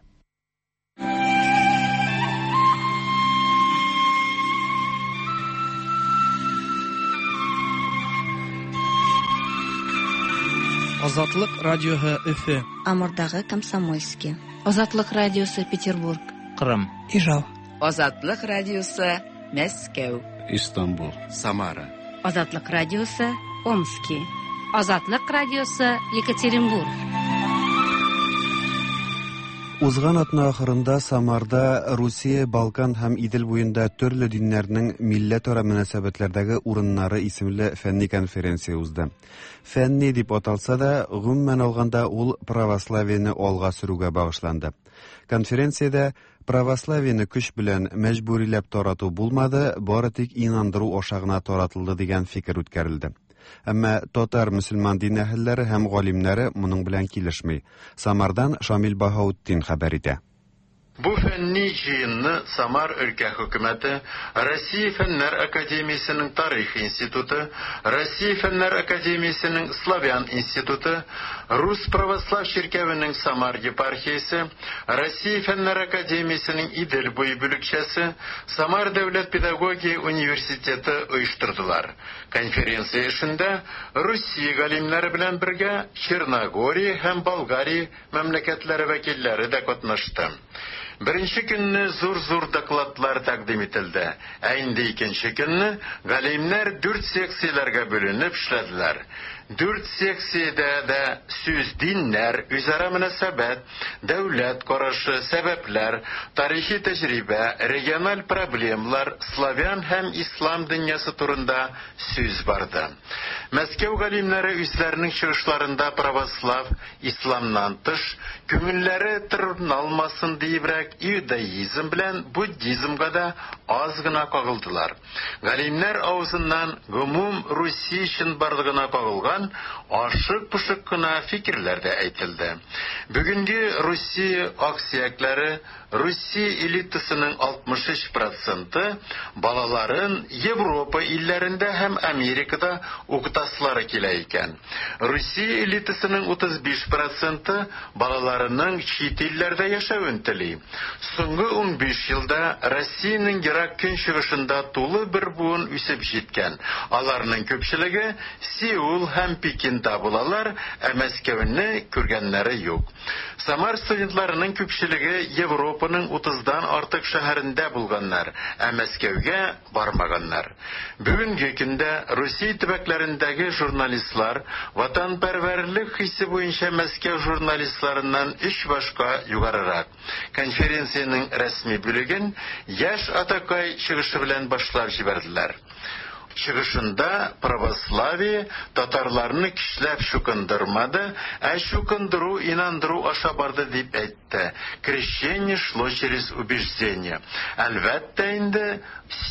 Азатлык радиоһы Өфө. Амурдагы Комсомольский. Азатлык радиосы Петербург. Кырым. Ижау. Азатлык радиосы Мәскәү. Истанбул. Самара. Азатлык радиосы Омский. Азатлык радиосы Екатеринбург. Узган атна ахырында Самарда Русия, Балкан һәм Идел буенда төрле диннәрнең милләт-ара мөнәсәбәтләрдәге урыннары исемле фәнни конференция узды. Фәнни дип аталса да, гомумән алганда ул православияне алга сөрүгә багышланды. Конференциядә православияне көч белән мәҗбүриләп тарату булмады, бары тик инандыру ашагына таратылды дигән фикер үткәрелде. Әмма татар-мөселман дин әһелләре һәм галимнәре моның белән килешми. Самардан Шамил Баһаутдин хәбәр итә. Бу фәнни җыенны Самар өлкә хөкүмәте, Россия Фәннәр академиясенең Тарих институты, Россия Фәннәр академиясенең Славян институты, Рус православ ширкәвенең Самар епархиясе, Россия Фәннәр академиясенең Идел буе бүлекчәсе, Самар дәүләт педагогия университеты оештырдылар. Конференция эшендә Русия галимнәре белән бергә Черногория һәм Болгария мәмләкәтләре вәкилләре дә катнашты. Birinci günni zor dokladlar takdim etildi. Әйнде икенче günni галимнәр 4 seksiyalarga bölünüp işlediler. 4 seksiyada da söz dinler, üzara münasebet, devlet karşı sebepler, tarihi tecrübe, regional problemler, Slavyan hem İslam dünyası turunda söz vardı. Мәскәү галимнәре үзләренең чыгышларында православ, исламнан тыш, күңелләре тырналмасын диебрәк иудаизм белән буддизмга да аз гына кагылдылар. Галимнәр авызыннан гомум Русия өчен барлыгына кагылган ашык-пышык кына фикерләр дә әйтелде. Бүгенге Русия аксиякләре Русия элитасының 63% балаларын Европа илләрендә һәм Америкада укытасылары килә икән. Русия элитасының 35% балаларының чит илләрдә яшәвен тели. Соңгы 15 елда Россиянең ерак көнчыгышында тулы бер буын үсеп җиткән. Аларның күпчелеге Сеул һәм Пекинда булалар, ә Мәскәүне күргәннәре юк. Самар студентларының күпчелеге Европаның 30-дан артык шәһәрендә булганнар, ә Мәскәүгә бармаганнар. Бүгенге көндә Русия төбәкләрендәге журналистлар ватанпәрвәрлек хисе буенча Мәскәү журналистларыннан 3 башка югарырак. Конференциянең рәсми бүлеген яшь Атакай чыгышы белән башлап җибәрделәр. Чыгышында православие татарларны кишләп шукындырмады, шукындыру, инандыру аша барды дип әйтте. Крещение шло через убеждение. Әлбәттә инде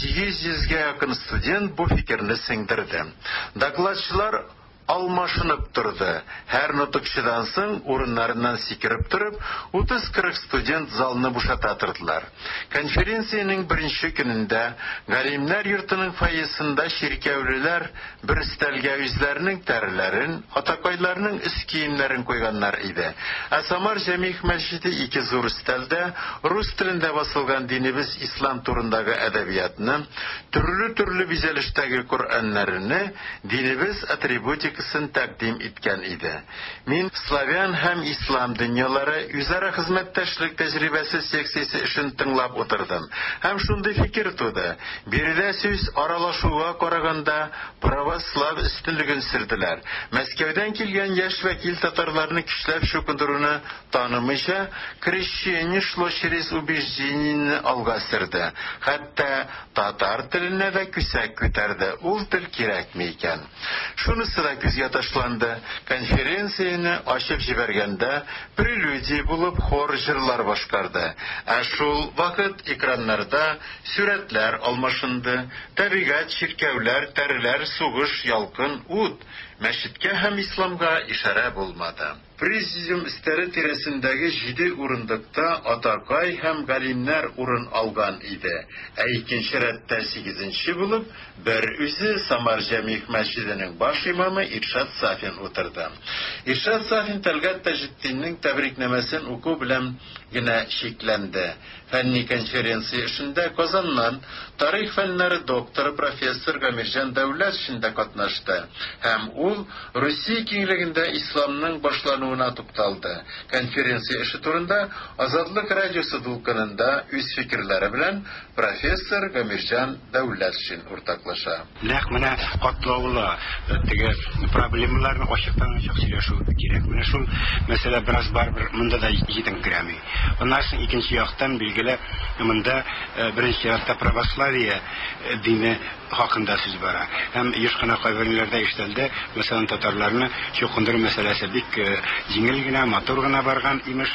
800-гә якын студент бу фикерне сеңдерде. Докладчылар алмашынып тұрды. Һәр нутыкчыдан соң урыннарыннан сикереп торып, 30-40 студент залны бушата тордылар. Конференцияның беренче көнендә галимнәр йортының фойесында ширкәүлеләр бер өстәлгә үзләренең тәреләрен, атакайларның үз киемнәрен куйганнар иде. Самар Җәмигъ мәчете 2 зур өстәлдә рус телендә басылган динебез ислам турындагы әдәбиятны, төрле бизәлештәге Коръәннәрне, динебез атрибутик тәкъдим иткән иде. Мин славян һәм ислам дөньялары үзара хезмәттәшлек тәҗрибәсе секциясе эшен тыңлап утырдым. Һәм шундый фикер туды. Биредә сүз аралашуга караганда православ өстенлеген сөрделәр. Мәскәүдән килгән яшь вәкил татарларны кишләп шукындыруны танымыйча, крещение шло через убеждение алга сөрде. Хәтта татар теленә дә күсәк күтәрде. Ул тел кирәкми икән. Шунысы да күзгә ташланды. Конференцияны ачып җибәргәндә прелюдия булып хор җырлар башкарды. Шул вакыт экраннарда сүрәтләр алмашынды. Табигать, чиркәүләр, тәреләр, сугыш, ялкын, ут. Мәчеткә һәм исламга ишарә булмады. Президиум өстәле тирәсендәге 7 урындыкта атакай һәм галимнәр урын алган иде. Икенче рәттә 8-нче булып, бер үзе Самар Җәмигъ мәчетенең баш имамы Иршат Сафин утырды. Иршат Сафин Тәлгат Таҗетдиннең тәбрикнамәсен уку белән генә шикләнде. Фәнни конференция эшендә Казаннан тарих фәннәре докторы профессор Гамирҗан Дәүләтшин дә катнашты. Һәм ул Русия киңлегендә исламның башлануына тукталды. Конференция эше турында Азатлык радиосы дулкынында үз фикерләре белән профессор Гамирҗан Дәүләтшин уртаклаша. Нәкъ менә катлаулы теге проблемаларны ачыктан-ачык сөйләшү кирәк. Менә шул мәсьәлә бераз барбер монда да җитенкерәми. Аннан соң икенче яктан билгеле монда беренче якта православие дине хакында сүз бара. Һәм еш кына кайберләрдә ишетелде, мәсәлән татарларны шукындыру мәсьәләсе бик җиңел генә, матур гына барган, имеш,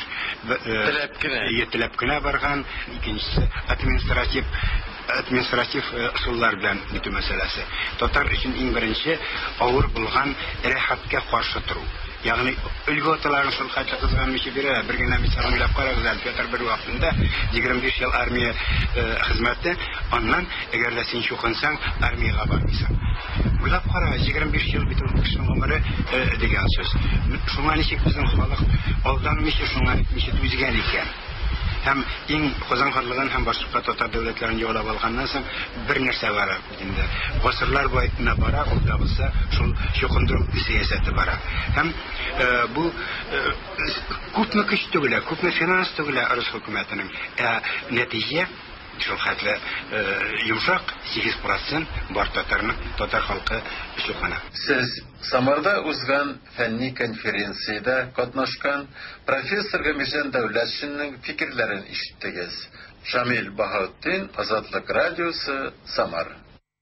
теләп кенә барган. Икенчесе административ ысуллар белән битү мәсьәләсе. Татар өчен иң беренче авыр булган рәхәткә каршы тору. Ягъни өлгөтләрне сылхатчы кызган мичә бирә, бер генә мичә уйлап карагыз, Петр бер вакытында 25 ел армия хезмәте, аннан әгәр дә син шукынсаң, армиягә бармыйсың. Уйлап кара, 25 ел бит ул кешенең гомере дигән сүз. Шуңа ничек безнең халык алданмыйча шуңа ничек үзгән икән. Һәм иң Казан ханлыгын һәм башка татар дәүләтләрен яулап алганнан соң бер нәрсә бар инде. Гасырлар буена бара, ул да булса шул шукындыру сәясәте бара. Һәм бу күпме көч түгелә, күпме финанс түгелә Рус хөкүмәтенең. Нәтиҗә шул хәтле йомшак 8% бар татар халкы шукана. Сез Самарда узган фәнни конференцияда катнашкан профессор Гамирҗан Дәүләтшиннең фикерләрен ишеттегез. Шамил Баһаутдин, Азатлык радиосы, Самар.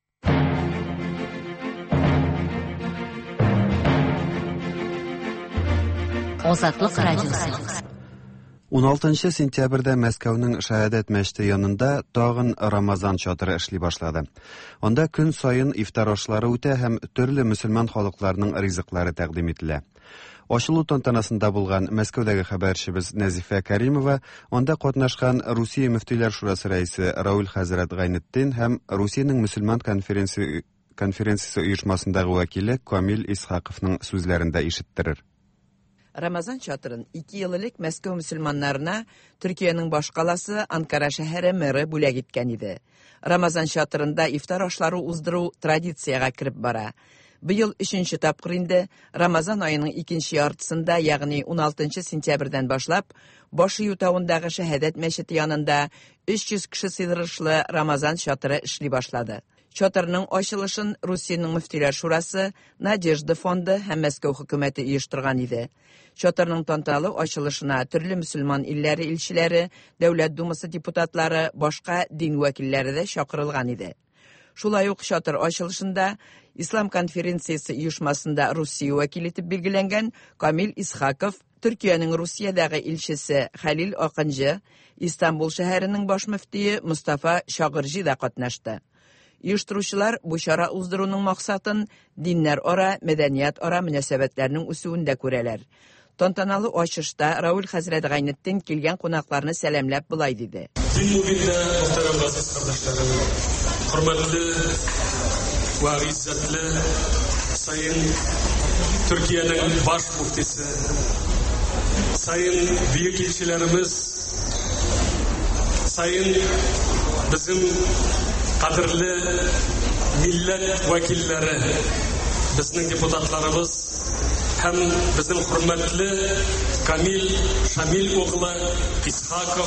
Азатлык радиосы. 16 сентябрьдә Мәскәүнең Шәһадәт мәчете янында тагын Рамазан чатыры эшли башлады. Анда көн сайын ифтар ашлары үтә һәм төрле мөселман халыкларының ризыклары тәкъдим ителә. Ачылу тантанасында булган Мәскәүдәге хәбәрчебез Нәзифә Кәримова, анда катнашкан Русия мөфтиләр шурасы рәисе Рауль хәзрәт Гайнетдин һәм Русиянең мөселман конференциясе оешмасындагы вәкиле Камил Исхаковның сүзләрендә ишеттерер. Рамазан чатырын 2 ел элек Мәскәү мөселманнарына Төркиянең баш каласы Анкара шәһәре мэре бүләк иткән иде. Рамазан чатырында ифтар ашлары уздыру традицияга кирип бара. Быел 3нче тапкыр инде Рамазан аеның 2нче яртысында, ягъни 16 сентябрьдән башлап, Башы тауындагы Шәһадәт мәчете янында 300 кеше сыйдырышлы Рамазан чатыры эшли башлады. Чатырның ачылышын Русиянең мөфтиләр шурасы, Надежда фонды һәм Мәскәү хөкүмәте оештырган иде. Чатырның тантаналы ачылышына төрле мөселман илләре илчеләре, Дәүләт думасы депутатлары, башка дин вәкилләре дә чакырылган иде. Шулай ук чатыр ачылышында Ислам конференциясы оешмасында Русия вәкиле итеп билгеләнгән Камил Исхаков, Төркиянең Русиядәге илчесе Хәлил Акынҗы, Истанбул шәһәренең баш мөфтие Мустафа Шагырҗи да катнашты. Оештыручылар бу чара уздыруның максатын диннәр ара, мәдәният ара мөнәсәбәтләрнең үсүендә күрәләр. Тантаналы ачышта Раул хәзрәт Гайнеттин килгән кунакларны сәламләп булай диде. Hürmetli ve izzetli Sayın Türkiye'nin baş muftisi, sayın büyük ilçilerimiz, sayın bizim kadirli millet vekilleri, bizim deputatlarımız, hem bizim hürmetli Kamil Şamil oğlu İshakov,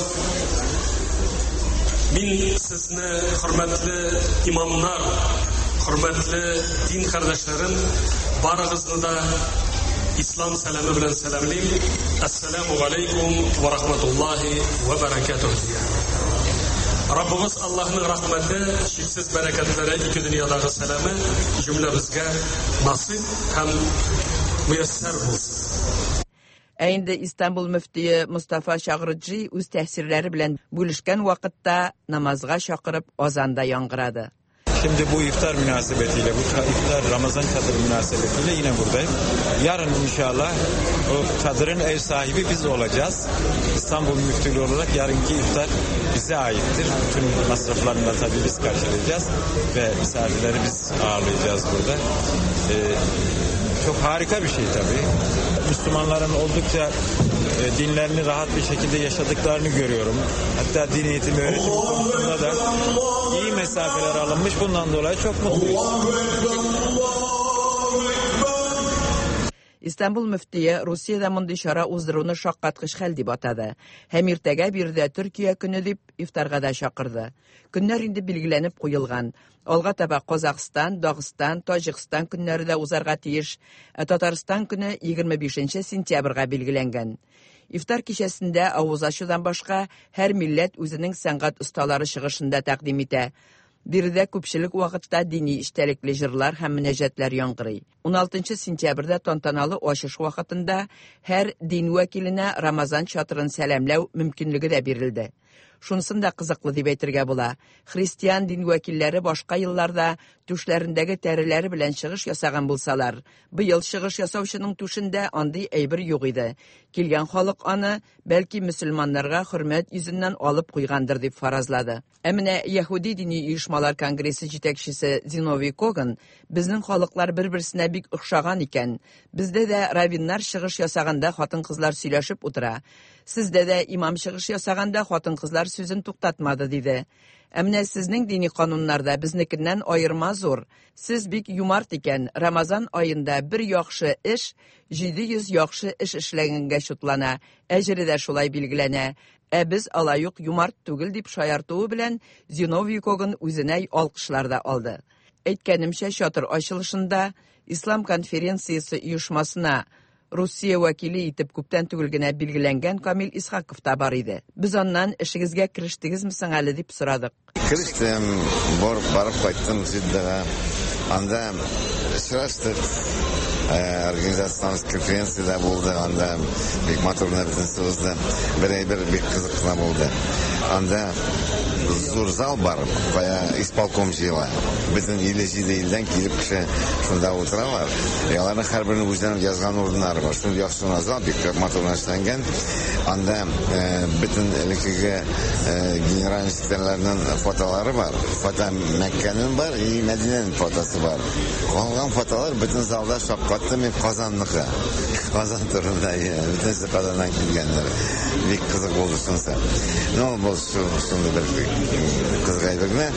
min sizni hürmetli imamlar, hürmetli din kardeşlerim, barınızı da İslam selamı bilen selamlayım. Esselamu aleyküm ve rahmetullahi ve berekatuhu diye. Rabbimiz Allah'ın rahmeti, şiksiz bereketleri, iki dünyadaki selamı cümlemizge nasip hem müyesser olsun. Әйінді İstanbul müftüyü Mustafa Şagırcı үз тәсирләре белән бүлешкән вакытта намазга чакырып азанда яңгырады. Şimdi bu iftar münasebetiyle, bu iftar Ramazan çadırı münasebetiyle yine buradayım. Yarın inşallah o çadırın ev sahibi biz olacağız. İstanbul müftülüğü olarak yarınki iftar bize aittir. Bütün masraflarını da tabii biz karşılayacağız ve misafirleri biz ağırlayacağız burada. Çok harika bir şey tabii. Müslümanların oldukça dinlerini rahat bir şekilde yaşadıklarını görüyorum. Hatta din eğitimi öğretimi konusunda da iyi mesafeler alınmış. Bundan dolayı çok mutluyuz. İstanbul müftüye Rusiyada мондый чара уздыруны шаккаткыч хәл дип атады. Һәм иртәгә бирдә Төркия көне дип ифтарга да чакырды. Көннәр инде билгеләнеп куелган. Алга таба Казакстан, Дагыстан, Таҗикстан көннәре дә узарга тиеш. Татарстан көне 25 сентябрьгә билгеләнгән. İftar кичәсендә авыз ачудан башка һәр милләт үзенең сәнгать осталары чыгышында тәкъдим итә. Бирдә күпчелек вакытта дини иштәлекле җырлар һәм мөнәҗәтләр яңгырый. 16 сентябрьдә тантаналы ачыш вакытында һәр дин вәкиленә Рамазан чатырын сәламләү мөмкинлеге дә бирелде. Шунсын да кызыклы дип әйтергә була. Христиан дин вәкилләре башка елларда түшләрендәге тәреләре белән чыгыш ясаган булсалар, быел чыгыш ясаучының түшендә андый әйбер юк иде. Килгән халык аны бәлки мөселманнарга хөрмәт йөзеннән алып куйгандыр дип фаразлады. Ә менә Яһуди дини оешмалар конгрессы җитәкчесе Зиновий Коган безнең халыклар бер-берсенә бик охшаган икән. Бездә дә раввиннар чыгыш ясаганда хатын-кызлар сөйләшеп утыра. Сездә дә имам чыгыш ясаганда хатын-кызлар сүзен туктатмады диде. Ә менә сезнең дини кануннарда безнекеннән аерма зур. Сез бик юмарт икән. Рамазан аенда бер яхшы эш 700 яхшы эш эшләгәнгә шутлана. Әҗре дә шулай билгеләнә. Ә без алай ук юмарт түгел дип шаяртуы белән Зиновий Коган үзенә алкышлар да алды. Әйткәнемчә, чатыр ачылышында Ислам конференциясы оешмасына Русия вәкиле итеп күптән түгел генә билгеләнгән Камил Исхаков та бар иде. Без аннан эшегезгә кирештегезме соң әле дип сорадык. Кирештем, барып кайттым Җиддәгә. Анда очраштык. Организациямыз конференцияда булды. Анда бик матур нәрсә узды. Бер бик кызыклы булды. Анда зур зал бар, кая исполком җыела. Бөтен 57 илдән килеп кеше шунда утыралар. Аларның һәрберенең үзенең язган урыннары бар. Шундый яхшы зал, бик матур эшләнгән. Анда бөтен элекеге генераль секретарьләрнең фотолары бар. Фото Мәккәнең бар, и Мәдинәнең фотосы бар. Калган фотолар бөтен залда шаккатты, мен Казанныкы. Казан турында, бөтен Казаннан килгәннәр. Бик кызык булды шунысы. Бу шунда бер кызгайдыгы.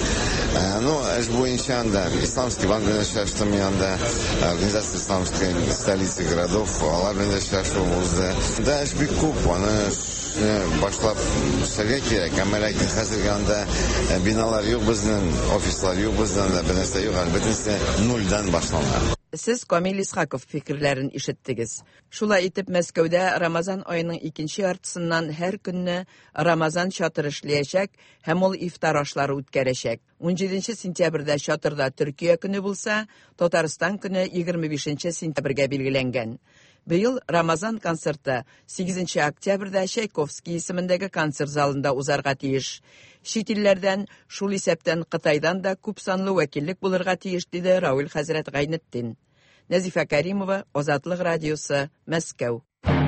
Эш буенча анда исламский банк белән эшләштем янда, организация исламской столицы городов, алар белән эшләшү узды. Да, эш бик күп, аны башлап эшләргә кирәк. Әмәләки хәзергә анда биналар юк, безнең офислар юк, безнең дә бернәрсә юк, бөтенесе нулдан башланган. Сез Камил Исхаков фикерләрен ишеттегез. Шулай итеп, Мәскәүдә Рамазан аеның 2нче яртысыннан һәр көнне Рамазан чатыры эшләячәк һәм ул ифтар ашлары үткәрәчәк. 17 сентябрьдә чатырда Төркия көне булса, Татарстан көне 25 сентябрьгә билгеләнгән. Быел Рамазан концерты 8 октябрьдә Чайковский исемендәге концерт залында узарга тиеш. Чит илләрдән, шул исәптән Кытайдан да күп санлы вәкиллек булырга тиеш, диде Рауил хәзрәт Гайнетдин. Назифа Кәримова, Азатлык радиосы, Мәскәү.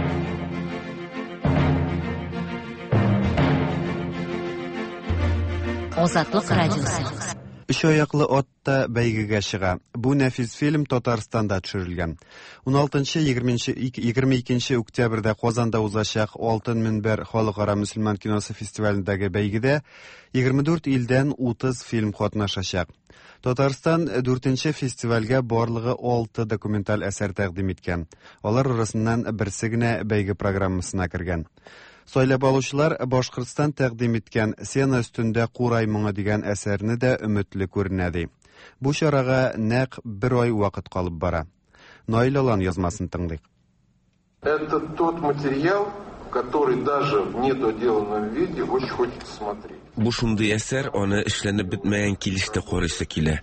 Азатлык радиосы. Үч аяклы ат та бәйгегә чыга. Бу нәфис фильм Татарстанда төшерелгән. 16-22 октябрьдә Казанда узачак Алтын Минбәр халыкара мөселман киносы фестивалендәге бәйгедә 24 илдән 30 фильм катнашачак. Татарстан 4нче фестивальгә барлыгы 6 документаль әсәр тәкъдим иткән. Алар арасыннан берсе генә бәйге программасына кергән. Сайлап алучылар Башкортстан тәкъдим иткән «Сена өстендә курай моңы» дигән әсәрне дә өметле күренә ди. Бу чарага нәкъ 1 ай вакыт калып бара. Наил Алан язмасын тыңлыйк. Это тот материал, который даже в недоделанном виде очень хочется смотреть. Бу шундый әсәр, аны эшләнеп бетмәгән килештә карыйсы килә.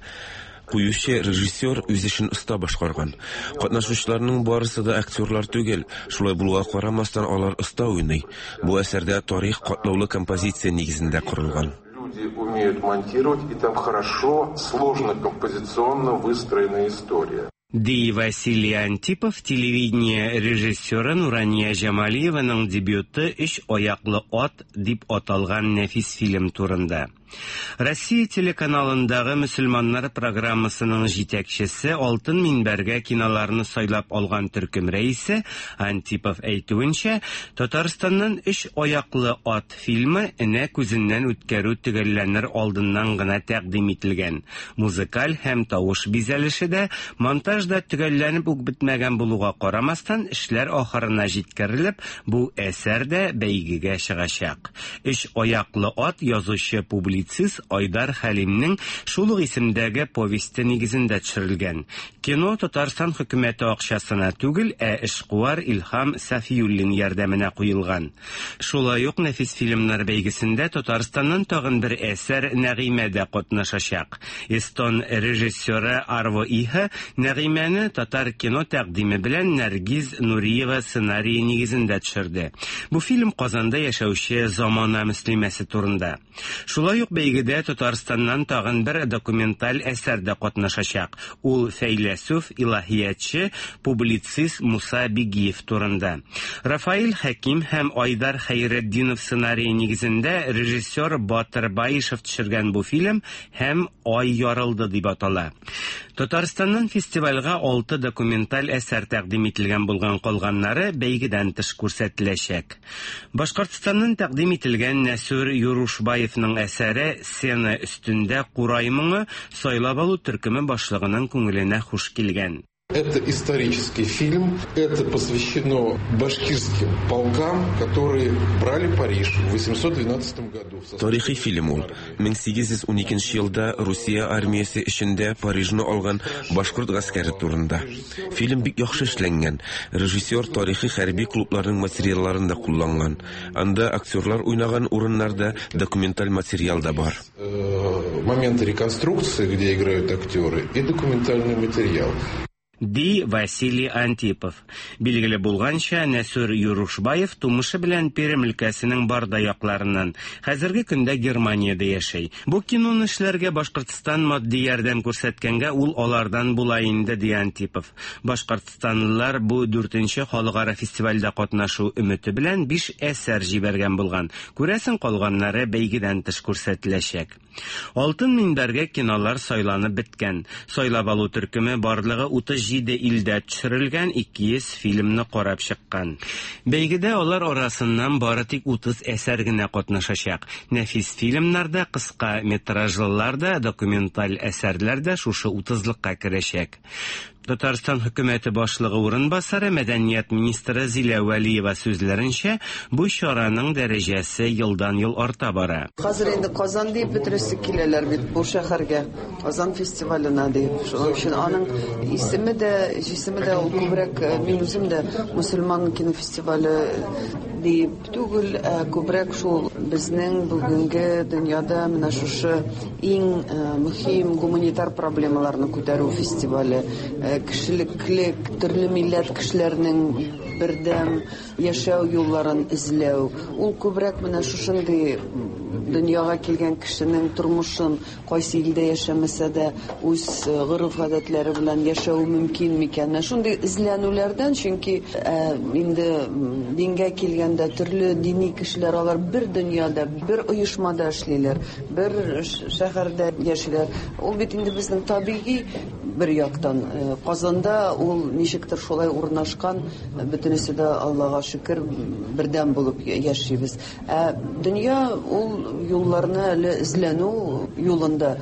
Куючы режиссер үз эшен оста башкарган. Катнашучыларның барысы да актерлар түгел. Шулай булуга карамастан алар оста уйный. Бу әсәрдә тарих катлаулы композиция нигезендә корылган. Люди умеют монтировать, и там хорошо, сложно композиционно выстроенная история. Ди Василий Антипов, телевидение режиссеры Нурания Жамалиеваның дебюты «Үч аяклы ат» дип аталган нәфис фильм турында. Россия телеканалындагы мөселманнар программасының җитәкчесе Алтын Минбәргә киноларны сайлап алган төркем рәисе Антипов әйтүенчә, Татарстаннан «Үч аяклы ат» фильмы энә күзеннән үткәрү төгәлләнер алдыннан гына тәкъдим ителгән. Музыкаль һәм тавыш бизәлеше дә монтажда төгәлләнеп үк бетмәгән булуга карамастан, эшләр ахырына җиткерелеп, бу әсәр дә бәйгегә чыгачак. «Үч аяклы ат» язучы публицист Айдар Хәлимнең шул ук исемдәге повесте нигезендә төшерелгән. Кино Татарстан хөкүмәте акчасына түгел, эшкуар Илһам Сафиуллин ярдәменә куелган. Шулай ук нәфис фильмнар бәйгесендә Татарстаннан тагын бер әсәр Нәгыймә дә катнашачак. Эстон режиссеры Арво Иха Нәгыймәне татар кино тәкъдиме белән Нәргиз Нуриева сценарий нигезендә төшерде. Бу фильм Казанда яшәүче замана мөслимәсе турында. Шулай ук бәйгедә Татарстаннан тагын бер документаль әсәр дә катнашачак. Ул фәйләсүф, илаһиятчы, публицист Муса Бигиев турында. Рафаил Хәким һәм Айдар Хәйретдинов сценарий нигезендә режиссер Батыр Баишев төшергән бу фильм һәм Ай ярылды дип атала. Татарстаннан фестивальгә 6 документаль әсәр тәкъдим ителгән булган, калганнары бәйгедән тыш күрсәтеләчәк. Башкортстаннан тәкъдим ителгән Нәсүр Юрушбаевның әсәре «Сена өстендә курай моңы» сайлап алу төркеме башлыгының күңеленә хуш килгән. Это исторический фильм, это посвящено башкирским полкам, которые брали Париж в 812 году. Тарихи фильм ул. 1812 елда Русия армиясе эшендә Парижны алган башкорт гаскәре турында. Фильм бик яхшы эшләнгән. Режиссер тарихи хәрби клубларның материалларын да кулланган. Анда актерлар уйнаган урыннарда документаль материал да бар. Моменты реконструкции, где играют актеры, и документальный материал. Ди Василий Антипов. Билгеле булганча, Нәсүр Юрушбаев тумышы белән Пермь өлкәсенең барда якларыннан. Хәзерге көндә Германиядә яшәй. Бу киноны эшләргә Башкортстан матди ярдәм күрсәткәнгә ул алардан була инде, ди Антипов. Башкортстанлылар бу 4нче халыкара фестивальдә катнашу өмете белән 5 әсәр җибәргән булган. Күрәсен, калганнары бәйгедән тыш күрсәтеләчәк. Алтын Минбәргә кинолар сайланып беткән. Сайлап алу төркеме барлыгы 37 илдә төшерелгән 200 фильмны карап чыккан. Бәйгедә алар арасыннан бары тик 30 әсәр генә катнашачак. Нәфис фильмнарда, кыска метражлыларда, документаль әсәрләрдә шушы 30-лыкка керәчәк. Татарстан хөкүмәте башлыгы урынбасары мәдәният министры Зилә Вәлиева сүзләренчә, бу чараның дәрәҗәсе елдан-ел арта бара. Хәзер инде Казан дип бетерәсе киләләр бит бу шәһәргә. Казан фестиваленә дип. Шуның өчен аның исеме дә, җисеме дә күбрәк мин үзем дә мусульман кинофестивале дип түгел, күбрәк шул безнең бүгенге дөньяда менә шушы иң мөһим гуманитар проблемаларны күтәрү фестивале. Кешелеклек, төрле милләт кешеләрнең бердәм яшәү юлларын эзләү. Ул күбрәк менә шушындый дөньяга килгән кешенең тормышын кайсы илдә яшәмәсә дә үз гореф-гадәтләре белән яшәү мөмкин микән? Шундый эзләнүләрдән, чөнки инде дингә килгәндә төрле дини кешеләр алар бер дөньяда, бер оешмада эшлиләр, бер шәһәрдә яшиләр. Ул бит инде безнең табигый бер яктан. Казанда ул ничектер шулай урнашкан, бөтенесе дә Аллага шөкер бердәм булып яшибез. Дөнья ул юлларны әле эзләнү юлында.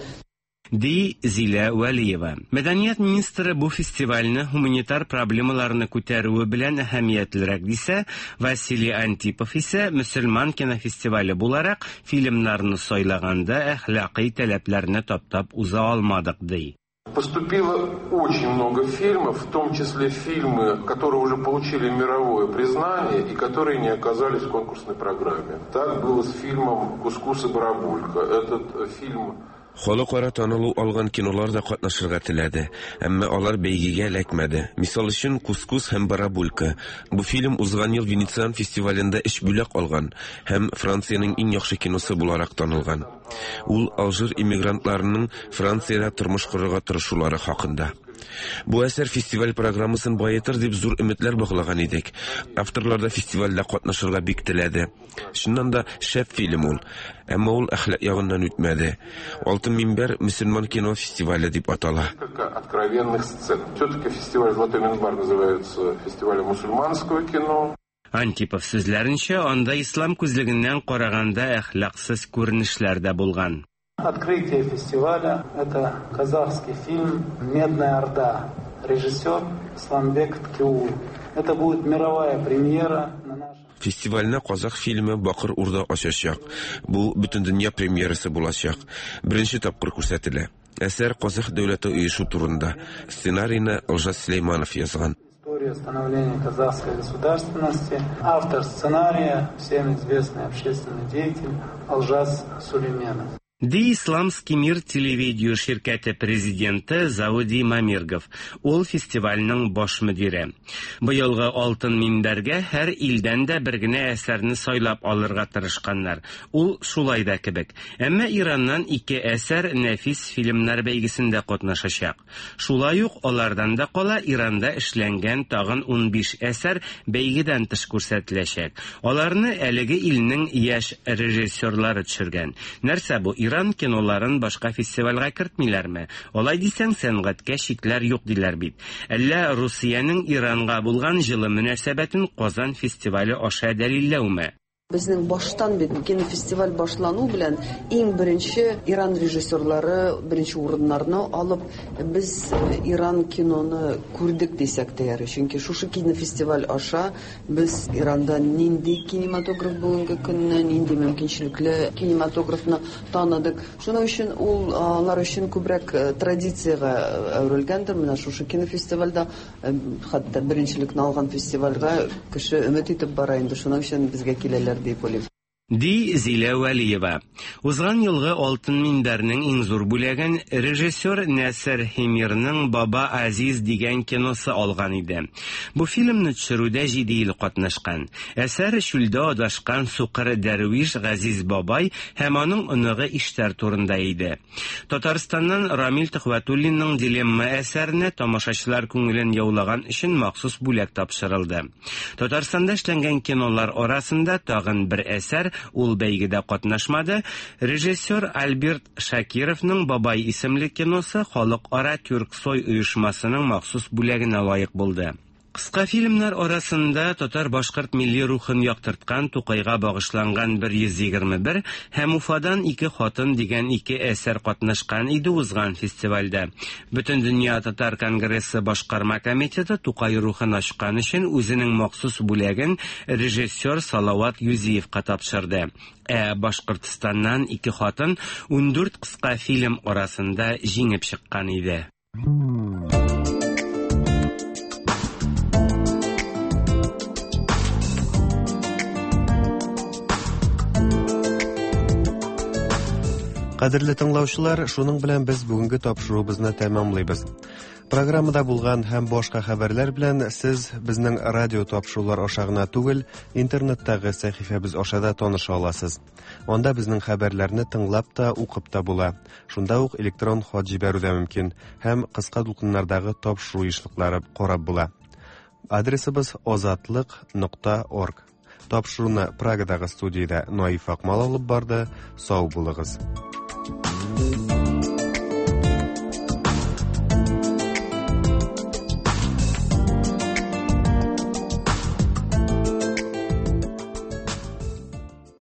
Ди Зилә Вәлиева. Мәдәният министры бу фестивальне гуманитар проблемаларны күтәрүе белән әһәмиятлерәк дисә, Василий Антипов исә мөселман кинофестивале буларак фильмнарны сайлаганда әхлакый таләпләрне таптап уза алмадык ди. Поступило очень много фильмов, в том числе фильмы, которые уже получили мировое признание и которые не оказались в конкурсной программе. Так было с фильмом «Кускус и барабулька». Этот фильм... Халыкара танылу алган киноларда катнашырга теләде, әмма алар бәйгегә эләкмәде. Мисал өчен «Кускус һәм барабулька». Бу фильм узган ел Венециан фестивалендә 3 бүләк алган һәм Франциянең иң яхшы киносы буларак танылган. Ул Алжир иммигрантларының Франциядә тормыш корырга тырышулары хакында. Бу әсәр фестиваль программасын баетыр дип зур өметләр баглаган идек. Авторлар да фестивальдә катнашырга бик теләде. Шуннан да шәп фильм ул, әмма ул әхлак ягыннан үтмәде. Алтын минбәр мөселман кино фестивале дип атала. Откровенных сцен. Все-таки фестиваль «Золотой минбар» называется фестивалем мусульманского кино. Антипов сүзләренчә, анда ислам күзлегеннән караганда әхлаксыз күренешләр дә булган. Открытие фестиваля – это казахский фильм «Медная Орда», режиссер Исламбек Ткеул. Это будет мировая премьера на нашем... Фестивальне казах фильмы Бакыр Урда ачачак. Бу бөтен дөнья премьерасы булачак. Беренче тапкыр күрсәтелә. Әсәр казах дәүләте оешу турында. Сценарийны Алжас Сулейманов язган. История становления казахской государственности. Автор сценария, всем известный общественный деятель Алжас Сулейманов. Ди Исламский мир телевидео ширкәте президенты Зауди Мамиргов. Ул фестивальның баш мөдире. Быелгы алтын минбәргә һәр илдән дә бер генә әсәрне сайлап алырга тырышканнар. Ул шулай да кебек. Әмма Ираннан 2 әсәр нәфис фильмнар бәйгесендә катнашачак. Шулай ук алардан да кала Иранда эшләнгән тагын 15 әсәр бәйгедән тыш күрсәтеләчәк. Аларны әлеге илнең яшь режиссерлары төшергән. Нәрсә бу? Иран киноларын башка фестивальгә кертмиләрме? Алай дисәң, сәнгатькә шикләр юк диләр бит. Әллә Русиянең Иранга булган җылы мөнәсәбәтен Казан фестивале аша дәлилләүме? Безнең баштан бит кинофестиваль башлану белән иң беренче Иран режиссерлары беренче урыннарны алып, без Иран киноны күрдек дисәк тә ярый. Чөнки шушы кинофестиваль аша без Иранда нинди кинематограф бүгенге көнне, нинди мөмкинчелекле кинематографны таныдык. Шуның өчен ул алар өчен күбрәк традициягә әверелгәндер. Менә шушы кинофестивальдә хәтта беренчелекне алган фестивальгә кеше өмет итеп бара инде. Шуның өчен безгә киләләр. Ди Зилә Вәлиева. Узган елгы алтын минбәрнең иң зур бүләген режиссер Нәсер Хемирның Баба Азиз дигән киносы алган иде. Бу фильмны төшерүдә 7 ел катнашкан. Әсәр чүлдә адашкан сукыр дәрвиш Газиз бабай һәм аның оныгы Иштәр турында иде. Татарстаннан Рамил Төхвәтуллинның Дилемма әсәренә тамашачылар күңелен яулаган өчен махсус бүләк тапшырылды. Татарстанда эшләнгән кинолар арасында тагын бер әсәр ул бәйгедә катнашмады. Режиссер Альберт Шакировның Бабай исемле киносы халыкара Түрксой оешмасының махсус бүләгенә лаек булды. Кыска фильмнар арасында татар башкорт милли рухын яктырткан Тукайга багышланган 121 һәм Уфадан 2 хатын дигән 2 әсәр катнашкан иде узган фестивальдә. Бөтен дөнья татар конгрессы башкарма комитеты Тукай рухын ачкан өчен үзенең махсус бүләген режиссер Салават Юзиевка тапшырды. Башкортстаннан 2 хатын 14 кыска фильм арасында җиңеп чыккан иде. Кадерле тыңлаучылар, шуның белән без бүгенге тапшыруыбызны тәмамлыйбыз. Программада булган һәм башка хәбәрләр белән сез безнең радио тапшырулар аша гына түгел, интернеттагы сәхифәбез аша да таныша аласыз. Анда безнең хәбәрләрне тыңлап та, укып та була. Шунда ук электрон хат җибәрү дә мөмкин һәм кыска дулкыннардагы тапшыру эшлекләре карап була. Адресыбыз озатлык.org. Тапшыруны Прагадагы студиядә Наиф Акмал алып барды. Сау булыгыз.